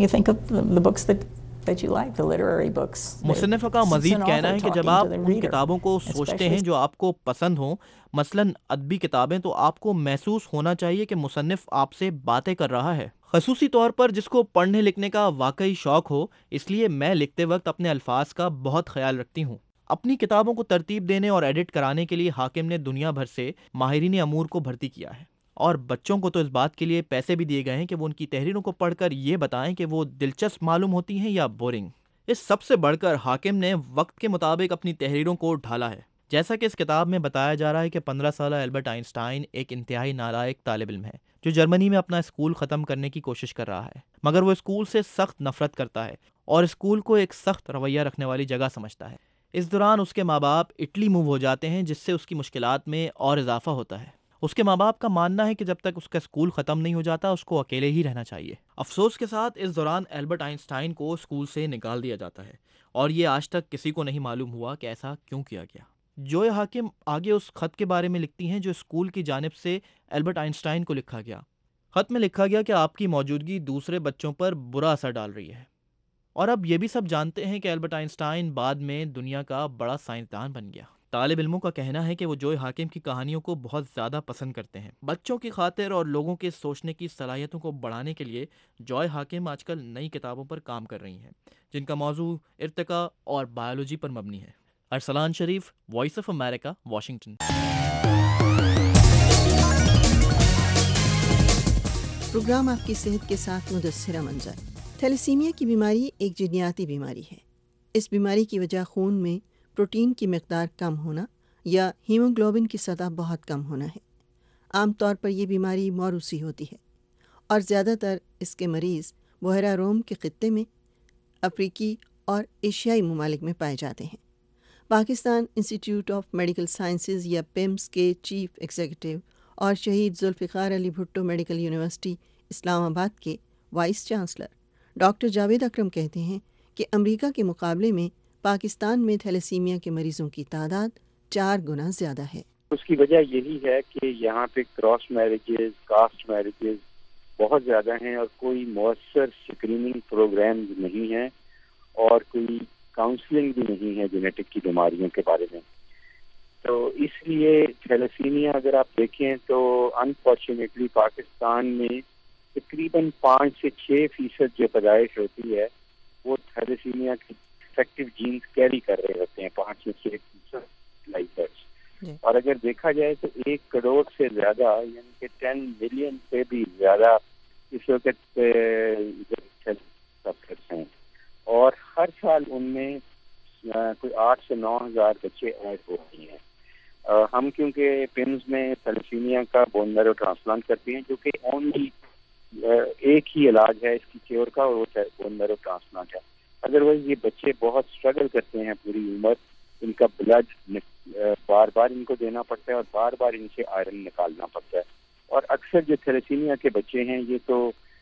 مصنفہ کا مزید کہنا ہے کہ جب آپ ان کتابوں کو سوچتے ہیں جو آپ کو پسند ہوں، مثلاً ادبی کتابیں، تو آپ کو محسوس ہونا چاہیے کہ مصنف آپ سے باتیں کر رہا ہے، خصوصی طور پر جس کو پڑھنے لکھنے کا واقعی شوق ہو۔ اس لیے میں لکھتے وقت اپنے الفاظ کا بہت خیال رکھتی ہوں۔ اپنی کتابوں کو ترتیب دینے اور ایڈٹ کرانے کے لیے حاکم نے دنیا بھر سے ماہرین امور کو بھرتی کیا ہے، اور بچوں کو تو اس بات کے لیے پیسے بھی دیے گئے ہیں کہ وہ ان کی تحریروں کو پڑھ کر یہ بتائیں کہ وہ دلچسپ معلوم ہوتی ہیں یا بورنگ۔ اس سب سے بڑھ کر حاکم نے وقت کے مطابق اپنی تحریروں کو ڈھالا ہے، جیسا کہ اس کتاب میں بتایا جا رہا ہے کہ 15 سالہ البرٹ آئنسٹائن ایک انتہائی نالائق طالب علم ہے جو جرمنی میں اپنا اسکول ختم کرنے کی کوشش کر رہا ہے، مگر وہ اسکول سے سخت نفرت کرتا ہے اور اسکول کو ایک سخت رویہ رکھنے والی جگہ سمجھتا ہے۔ اس دوران اس کے ماں باپ اٹلی موو ہو جاتے ہیں جس سے اس کی مشکلات میں اور اضافہ ہوتا ہے۔ اس کے ماں باپ کا ماننا ہے کہ جب تک اس کا اسکول ختم نہیں ہو جاتا اس کو اکیلے ہی رہنا چاہیے۔ افسوس کے ساتھ اس دوران البرٹ آئنسٹائن کو اسکول سے نکال دیا جاتا ہے اور یہ آج تک کسی کو نہیں معلوم ہوا کہ ایسا کیوں کیا گیا۔ جوئے حاکم آگے اس خط کے بارے میں لکھتی ہیں جو اسکول کی جانب سے البرٹ آئنسٹائن کو لکھا گیا۔ خط میں لکھا گیا کہ آپ کی موجودگی دوسرے بچوں پر برا اثر ڈال رہی ہے، اور اب یہ بھی سب جانتے ہیں کہ البرٹ آئنسٹائن بعد میں دنیا کا بڑا سائنسدان بن گیا۔ طالب علموں کا کہنا ہے کہ وہ جوئے حاکم کی کہانیوں کو بہت زیادہ پسند کرتے ہیں۔ بچوں کی خاطر اور لوگوں کے سوچنے کی صلاحیتوں کو بڑھانے کے لیے جوئے حاکم آج کل نئی کتابوں پر کام کر رہی ہیں جن کا موضوع ارتقاء اور بایولوجی پر مبنی ہے۔ Arsalan Sharif, Voice of America, Washington. Programme آپ کی صحت کے ساتھ مدثرہ منظر۔ تھیلیسیمیا کی بیماری ایک جینیاتی بیماری ہے۔ اس بیماری کی وجہ خون میں پروٹین کی مقدار کم ہونا یا ہیموگلوبن کی سطح بہت کم ہونا ہے۔ عام طور پر یہ بیماری موروثی ہوتی ہے اور زیادہ تر اس کے مریض بحیرہ روم کے خطے میں، افریقی اور ایشیائی ممالک میں پائے جاتے ہیں۔ Pakistan Institute of Medical Sciences یا پیمز کے چیف ایگزیکٹو اور شہید Zulfikar Ali Bhutto Medical University Islamabad کے vice chancellor doctor Javed Akram کہتے ہیں کہ امریکہ کے مقابلے میں پاکستان میں تھیلیسیمیا کے مریضوں کی تعداد 4 گنا زیادہ ہے۔ اس کی وجہ یہی ہے کہ یہاں پہ کراس میرجز، کاسٹ میرجز بہت زیادہ ہیں اور کوئی مؤثر اسکریننگ پروگرام نہیں ہے اور کوئی کاؤنسلنگ بھی نہیں ہے جینیٹک کی بیماریوں کے بارے میں۔ تو اس لیے تھیلیسیمیا اگر آپ دیکھیں تو انفارچونیٹلی پاکستان میں تقریباً 5 سے 6% جو پیدائش ہوتی ہے وہ تھیلیسیمیا کے افیکٹو جینز کیری کر رہے ہوتے ہیں، 5 سے 6% لائفرز۔ اور اگر دیکھا جائے تو 1 کروڑ سے زیادہ یعنی کہ 10 ملین سے بھی زیادہ اس وقت ہیں اور ہر سال ان میں کوئی 8 سے 9 ہزار بچے ایڈ ہو رہے ہیں۔ ہم کیونکہ پیمز میں تھیلیسیمیا کا بون میرو ٹرانسپلانٹ کرتے ہیں جو کہ اونلی ایک ہی علاج ہے اس کی کیور کا، اور وہ بون میرو ٹرانسپلانٹ ہے۔ ادروائز یہ بچے بہت اسٹرگل کرتے ہیں پوری عمر، ان کا بلڈ بار بار ان کو دینا پڑتا ہے اور بار بار ان سے آئرن نکالنا پڑتا ہے، اور اکثر جو تھیلیسیمیا کے بچے ہیں یہ تو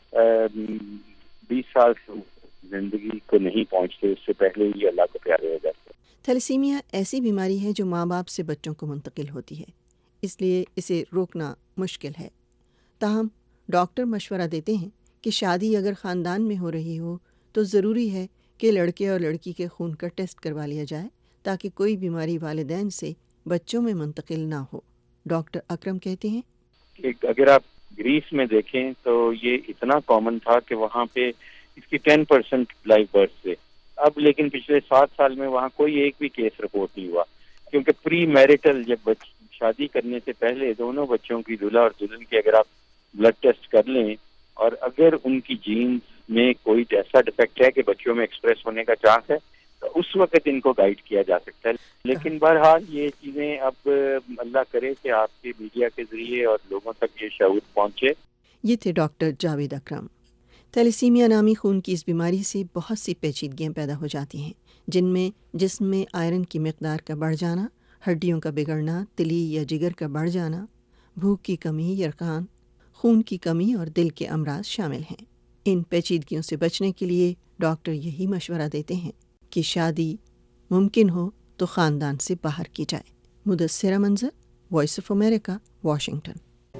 20 سال سے زندگی کو نہیں پہنچتے، اس سے پہلے ہی اللہ کو پیارے ہو جاتے ہیں۔ تھیلیسیمیا ایسی بیماری ہے جو ماں باپ سے بچوں کو منتقل ہوتی ہے، اس لیے اسے روکنا مشکل ہے۔ تاہم ڈاکٹر مشورہ دیتے ہیں کہ شادی اگر خاندان میں ہو رہی ہو تو ضروری ہے کہ لڑکے اور لڑکی کے خون کا ٹیسٹ کروا لیا جائے تاکہ کوئی بیماری والدین سے بچوں میں منتقل نہ ہو۔ ڈاکٹر اکرم کہتے ہیں کہ اگر آپ گریس میں دیکھیں تو یہ اتنا کامن تھا کہ وہاں پہ اس کی 10% لائف برتھ تھے، اب لیکن پچھلے 7 سال میں وہاں کوئی ایک بھی کیس رپورٹ نہیں ہوا، کیونکہ پری میرٹل جب شادی کرنے سے پہلے دونوں بچوں کی دلہا اور دلہن کی اگر آپ بلڈ ٹیسٹ کر لیں اور اگر ان کی جینز میں کوئی ایسا ڈیفیکٹ ہے کہ بچوں میں ایکسپریس ہونے کا چانس ہے تو اس وقت ان کو گائیڈ کیا جا سکتا ہے۔ لیکن بہرحال یہ چیزیں اب اللہ کرے کہ آپ کے میڈیا کے ذریعے اور لوگوں تک یہ شعور پہنچے۔ یہ تھے ڈاکٹر جاوید اکرم۔ تھیلیسیمیا نامی خون کی اس بیماری سے بہت سی پیچیدگیاں پیدا ہو جاتی ہیں، جن میں جسم میں آئرن کی مقدار کا بڑھ جانا، ہڈیوں کا بگڑنا، تلی یا جگر کا بڑھ جانا، بھوک کی کمی، یرقان، خون کی کمی اور دل کے امراض شامل ہیں۔ ان پیچیدگیوں سے بچنے کے لیے ڈاکٹر یہی مشورہ دیتے ہیں کہ شادی ممکن ہو تو خاندان سے باہر کی جائے۔ Mudassira Manzar, Voice of America, Washington.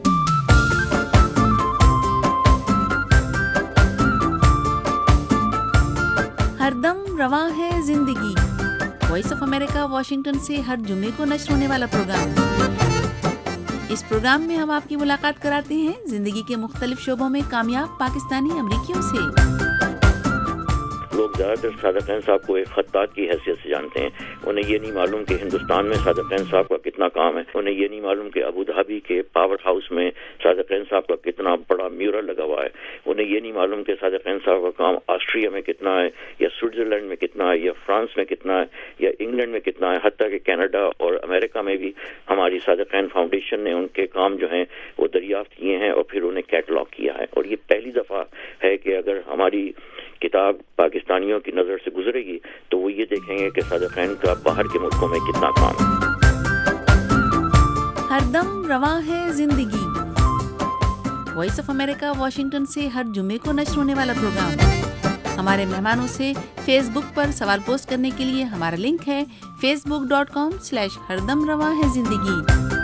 ہر دم رواں ہے زندگی، وائس آف امریکہ واشنگٹن سے ہر جمعے کو نشر ہونے والا پروگرام۔ اس پروگرام میں ہم آپ کی ملاقات کراتے ہیں زندگی کے مختلف شعبوں میں کامیاب پاکستانی امریکیوں سے۔ لوگ زیادہ تر صادق خان صاحب کو ایک خطاط کی حیثیت سے جانتے ہیں، انہیں یہ نہیں معلوم کہ ہندوستان میں صادق خان صاحب کا کتنا کام ہے، انہیں یہ نہیں معلوم کہ ابو دھابی کے پاور ہاؤس میں صادق خان صاحب کا کتنا بڑا میورل لگا ہوا ہے، انہیں یہ نہیں معلوم کہ صادق خان صاحب کا کام آسٹریا میں کتنا ہے یا سوئٹزرلینڈ میں کتنا ہے یا فرانس میں کتنا ہے یا انگلینڈ میں کتنا ہے، حتیٰ کہ کینیڈا اور امریکہ میں بھی ہماری صادق خان فاؤنڈیشن نے ان کے کام جو ہیں وہ دریافت کیے ہیں اور پھر انہیں کیٹلاگ کیا ہے، اور یہ پہلی دفعہ ہے کہ اگر ہماری کتاب پاکستانیوں کی نظر سے گزرے گی تو وہ یہ دیکھیں گے کہ صادق خان کا باہر کے ملکوں میں کتنا کام ہے۔ ہر دم رواں ہے زندگی، وائس آف امریکہ واشنگٹن سے ہر جمعے کو نشر ہونے والا پروگرام۔ ہمارے مہمانوں سے فیس بک پر سوال پوسٹ کرنے کے لیے ہمارا لنک ہے facebook.com/ہردم رواں ہے زندگی۔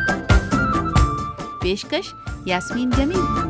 پیشکش یاسمین جمیل۔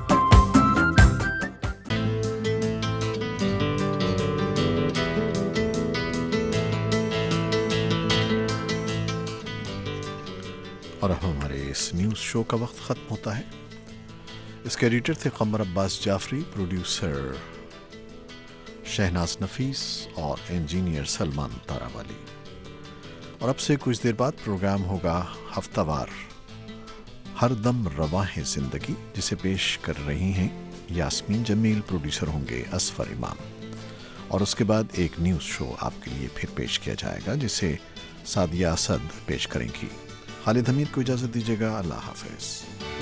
اور اب ہمارے اس نیوز شو کا وقت ختم ہوتا ہے۔ اس کے ایڈیٹر تھے قمر عباس جعفری، پروڈیوسر شہناز نفیس اور انجینئر سلمان تاراوالی۔ और अब से कुछ देर बाद प्रोग्राम होगा हफ्तावार हर दम रवां है जिंदगी, जिसे पेश कर रही हैं यास्मीन जमील, प्रोड्यूसर होंगे असफर इमाम। और उसके बाद एक न्यूज़ शो आपके लिए फिर पेश किया जाएगा, जिसे सादिया असद पेश करेंगी। खालिद हमीद को इजाज़त दीजिएगा। अल्लाह हाफ़िज़।